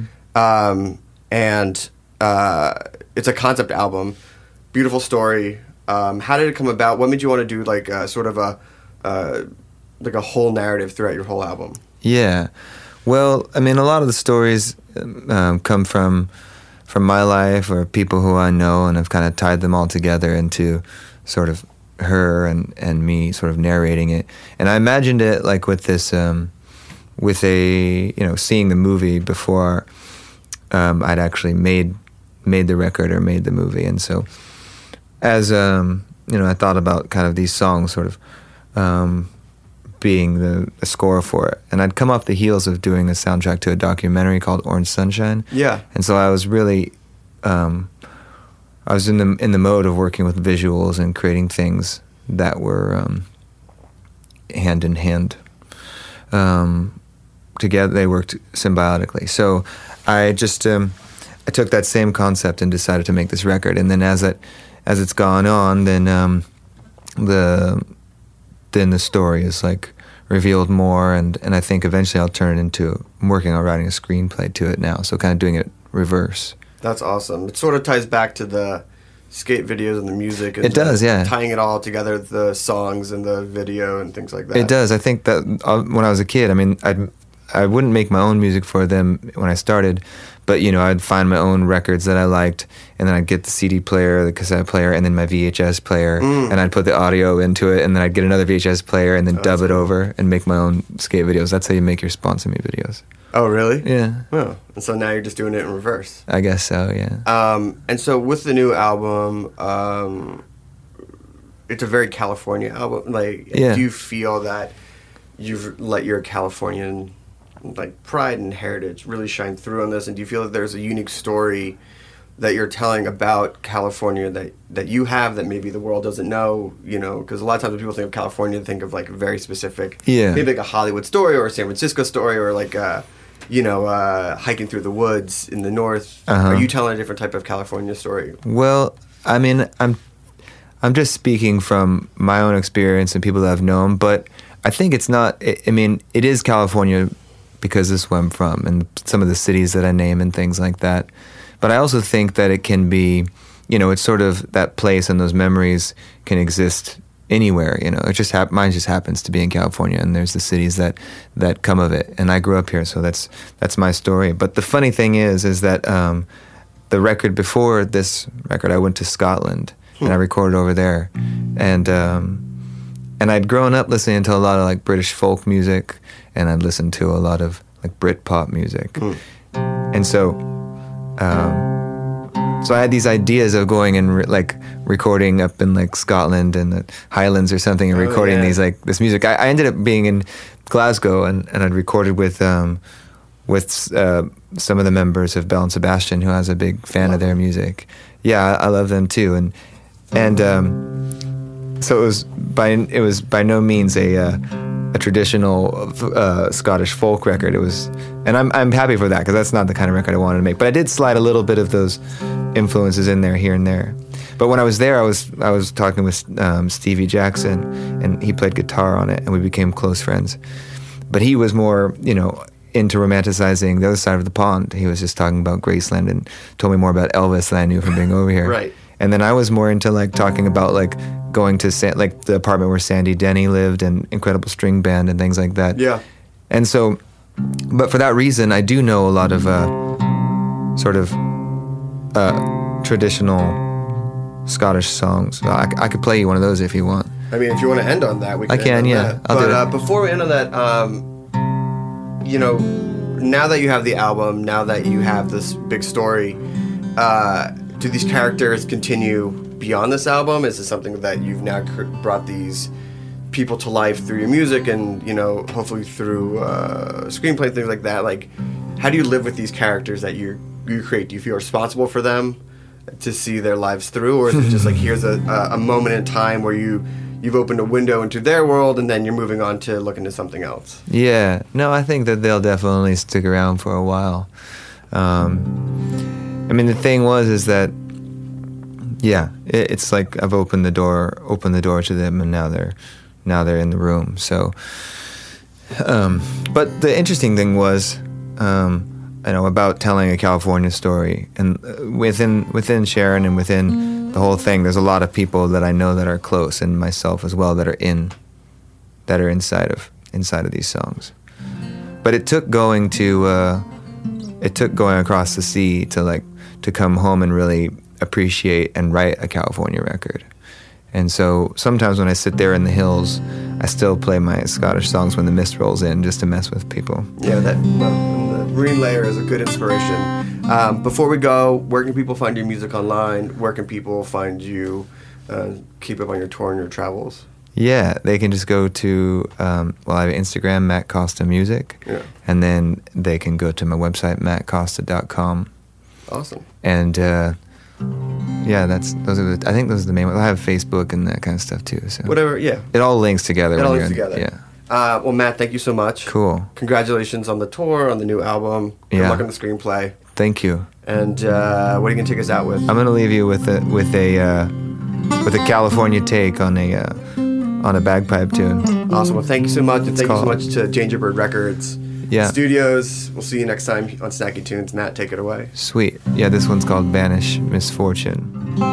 And it's a concept album. Beautiful story. How did it come about? What made you want to do like sort of a whole narrative throughout your whole album? Yeah. Well, I mean, a lot of the stories come from my life or people who I know, and I've kind of tied them all together into sort of her and me sort of narrating it. And I imagined it like with this, with a, seeing the movie before I'd actually made the record or made the movie. And so as, I thought about kind of these songs sort of being the score for it. And I'd come off the heels of doing a soundtrack to a documentary called Orange Sunshine. Yeah. And so I was really, I was in the mode of working with visuals and creating things that were hand in hand. Together, they worked symbiotically. So I just, I took that same concept and decided to make this record. And then as it's gone on, then the story is like revealed more, and I think eventually I'll turn it into, I'm working on writing a screenplay to it now, so kind of doing it reverse. That's awesome. It sort of ties back to the skate videos and the music. And it does, yeah. Tying it all together, the songs and the video and things like that. It does. I think that when I was a kid, I mean, I wouldn't make my own music for them when I started, but, I'd find my own records that I liked, and then I'd get the CD player, the cassette player, and then my VHS player, and I'd put the audio into it, and then I'd get another VHS player, and then dub it over and make my own skate videos. That's how you make your Sponsor Me videos. Oh, really? Yeah. Oh, and so now you're just doing it in reverse. I guess so, yeah. And so with the new album, it's a very California album. Like, do you feel that you've let your Californian pride and heritage really shine through on this? And do you feel that there's a unique story that you're telling about California that you have that maybe the world doesn't know? Because a lot of times when people think of California, they think of like a very specific, maybe like a Hollywood story or a San Francisco story or like hiking through the woods in the north. Are you telling a different type of California story? Well, I mean, I'm just speaking from my own experience and people that I've known, but I think it's not. I mean, it is California because this is where I'm from and some of the cities that I name and things like that. But I also think that it can be, it's sort of that place and those memories can exist anywhere. It just mine just happens to be in California, and there's the cities that come of it. And I grew up here, so that's my story. But the funny thing is that the record before this record, I went to Scotland and I recorded over there, and I'd grown up listening to a lot of like British folk music, and I'd listened to a lot of like Britpop music, and so I had these ideas of going and recording up in like Scotland and the Highlands or something, and recording these this music. I ended up being in Glasgow, and I'd recorded with some of the members of Belle and Sebastian, who I was a big fan of their music. Yeah, I love them too, and so it was by no means a traditional Scottish folk record. It was, and I'm happy for that, because that's not the kind of record I wanted to make. But I did slide a little bit of those influences in there, here and there. But when I was there, I was talking with Stevie Jackson, and he played guitar on it, and we became close friends. But he was more, into romanticizing the other side of the pond. He was just talking about Graceland and told me more about Elvis than I knew from being over here. Right. And then I was more into talking about going to the apartment where Sandy Denny lived and Incredible String Band and things like that. Yeah. And so, but for that reason, I do know a lot of sort of traditional Scottish songs. I could play you one of those if you want. I mean, if you want to end on that, we can. I can, yeah. I'll do it. Before we end on that, now that you have the album, now that you have this big story, do these characters continue beyond this album? Is it something that you've now brought these people to life through your music and, hopefully through screenplay, things like that? Like, how do you live with these characters that you create? Do you feel responsible for them to see their lives through? Or is it just like, here's a moment in time where you've opened a window into their world and then you're moving on to look into something else? Yeah. No, I think that they'll definitely stick around for a while. I mean, the thing is that, yeah, it's like I've opened the door to them, and now they're in the room. So But the interesting thing was, about telling a California story, and within Sharon and within the whole thing, there's a lot of people that I know that are close, and myself as well, that are inside of these songs. But it took going across the sea to come home and really appreciate and write a California record. And so sometimes when I sit there in the hills, I still play my Scottish songs when the mist rolls in, just to mess with people. Yeah, the Marine Layer is a good inspiration. Before we go, where can people find your music online? Where can people find you, keep up on your tour and your travels? Yeah, they can just go to, I have Instagram, Matt Costa Music. Yeah. And then they can go to my website, mattcosta.com. Awesome. And I think those are the main ones. I have Facebook and that kind of stuff too. So whatever, yeah. It all links together. Yeah. Well, Matt, thank you so much. Cool. Congratulations on the tour, on the new album. Good luck on the screenplay. Thank you. And what are you gonna take us out with? I'm gonna leave you with a California take on a bagpipe tune. Awesome. Well, thank you so much, and thank you so much to Gingerbird Records Studios. We'll see you next time on Snacky Tunes. Matt, take it away. Sweet. Yeah, this one's called Banish Misfortune.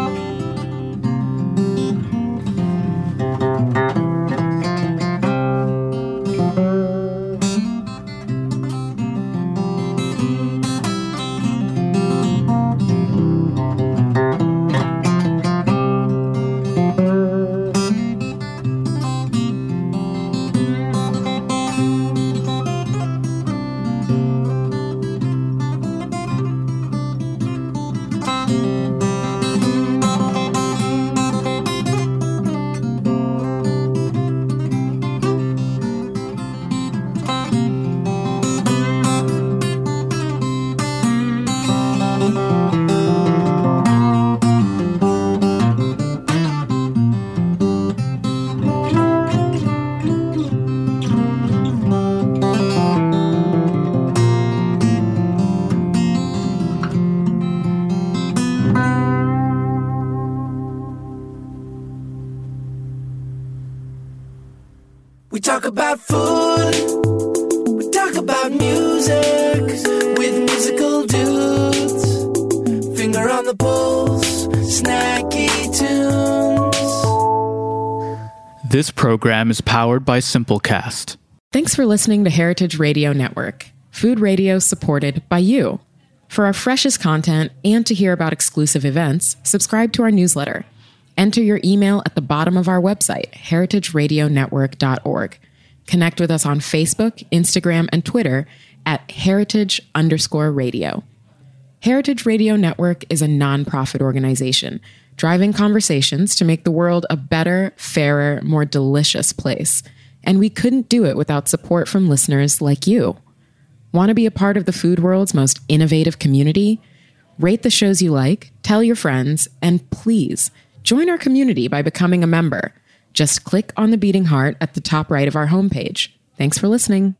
We talk about food, we talk about music, with musical dudes, finger on the pulse, Snacky Tunes. This program is powered by Simplecast. Thanks for listening to Heritage Radio Network, food radio supported by you. For our freshest content and to hear about exclusive events, subscribe to our newsletter. Enter your email at the bottom of our website, heritageradionetwork.org. Connect with us on Facebook, Instagram, and Twitter at heritage_radio. Heritage Radio Network is a nonprofit organization driving conversations to make the world a better, fairer, more delicious place. And we couldn't do it without support from listeners like you. Want to be a part of the food world's most innovative community? Rate the shows you like, tell your friends, and please join our community by becoming a member. Just click on the beating heart at the top right of our homepage. Thanks for listening.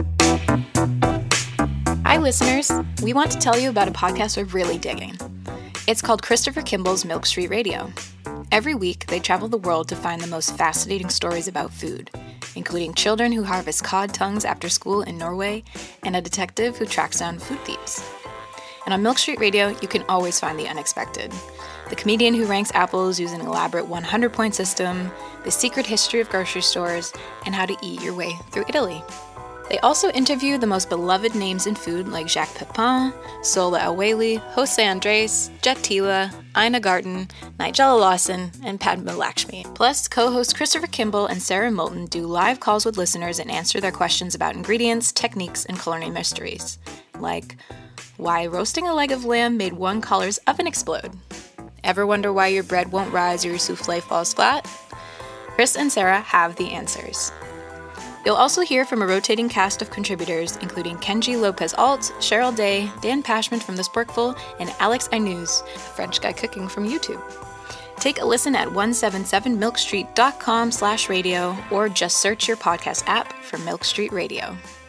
Hi, listeners. We want to tell you about a podcast we're really digging. It's called Christopher Kimball's Milk Street Radio. Every week, they travel the world to find the most fascinating stories about food, including children who harvest cod tongues after school in Norway and a detective who tracks down food thieves. And on Milk Street Radio, you can always find the unexpected. The comedian who ranks apples using an elaborate 100-point system, the secret history of grocery stores, and how to eat your way through Italy. They also interview the most beloved names in food like Jacques Pepin, Sola El-Waylly, Jose Andres, Jet Tila, Ina Garten, Nigella Lawson, and Padma Lakshmi. Plus, co-hosts Christopher Kimball and Sarah Moulton do live calls with listeners and answer their questions about ingredients, techniques, and culinary mysteries. Like, why roasting a leg of lamb made one caller's oven explode? Ever wonder why your bread won't rise or your souffle falls flat? Chris and Sarah have the answers. You'll also hear from a rotating cast of contributors, including Kenji Lopez-Alt, Cheryl Day, Dan Pashman from The Sporkful, and Alex Ainuz, a French guy cooking from YouTube. Take a listen at 177milkstreet.com/radio or just search your podcast app for Milk Street Radio.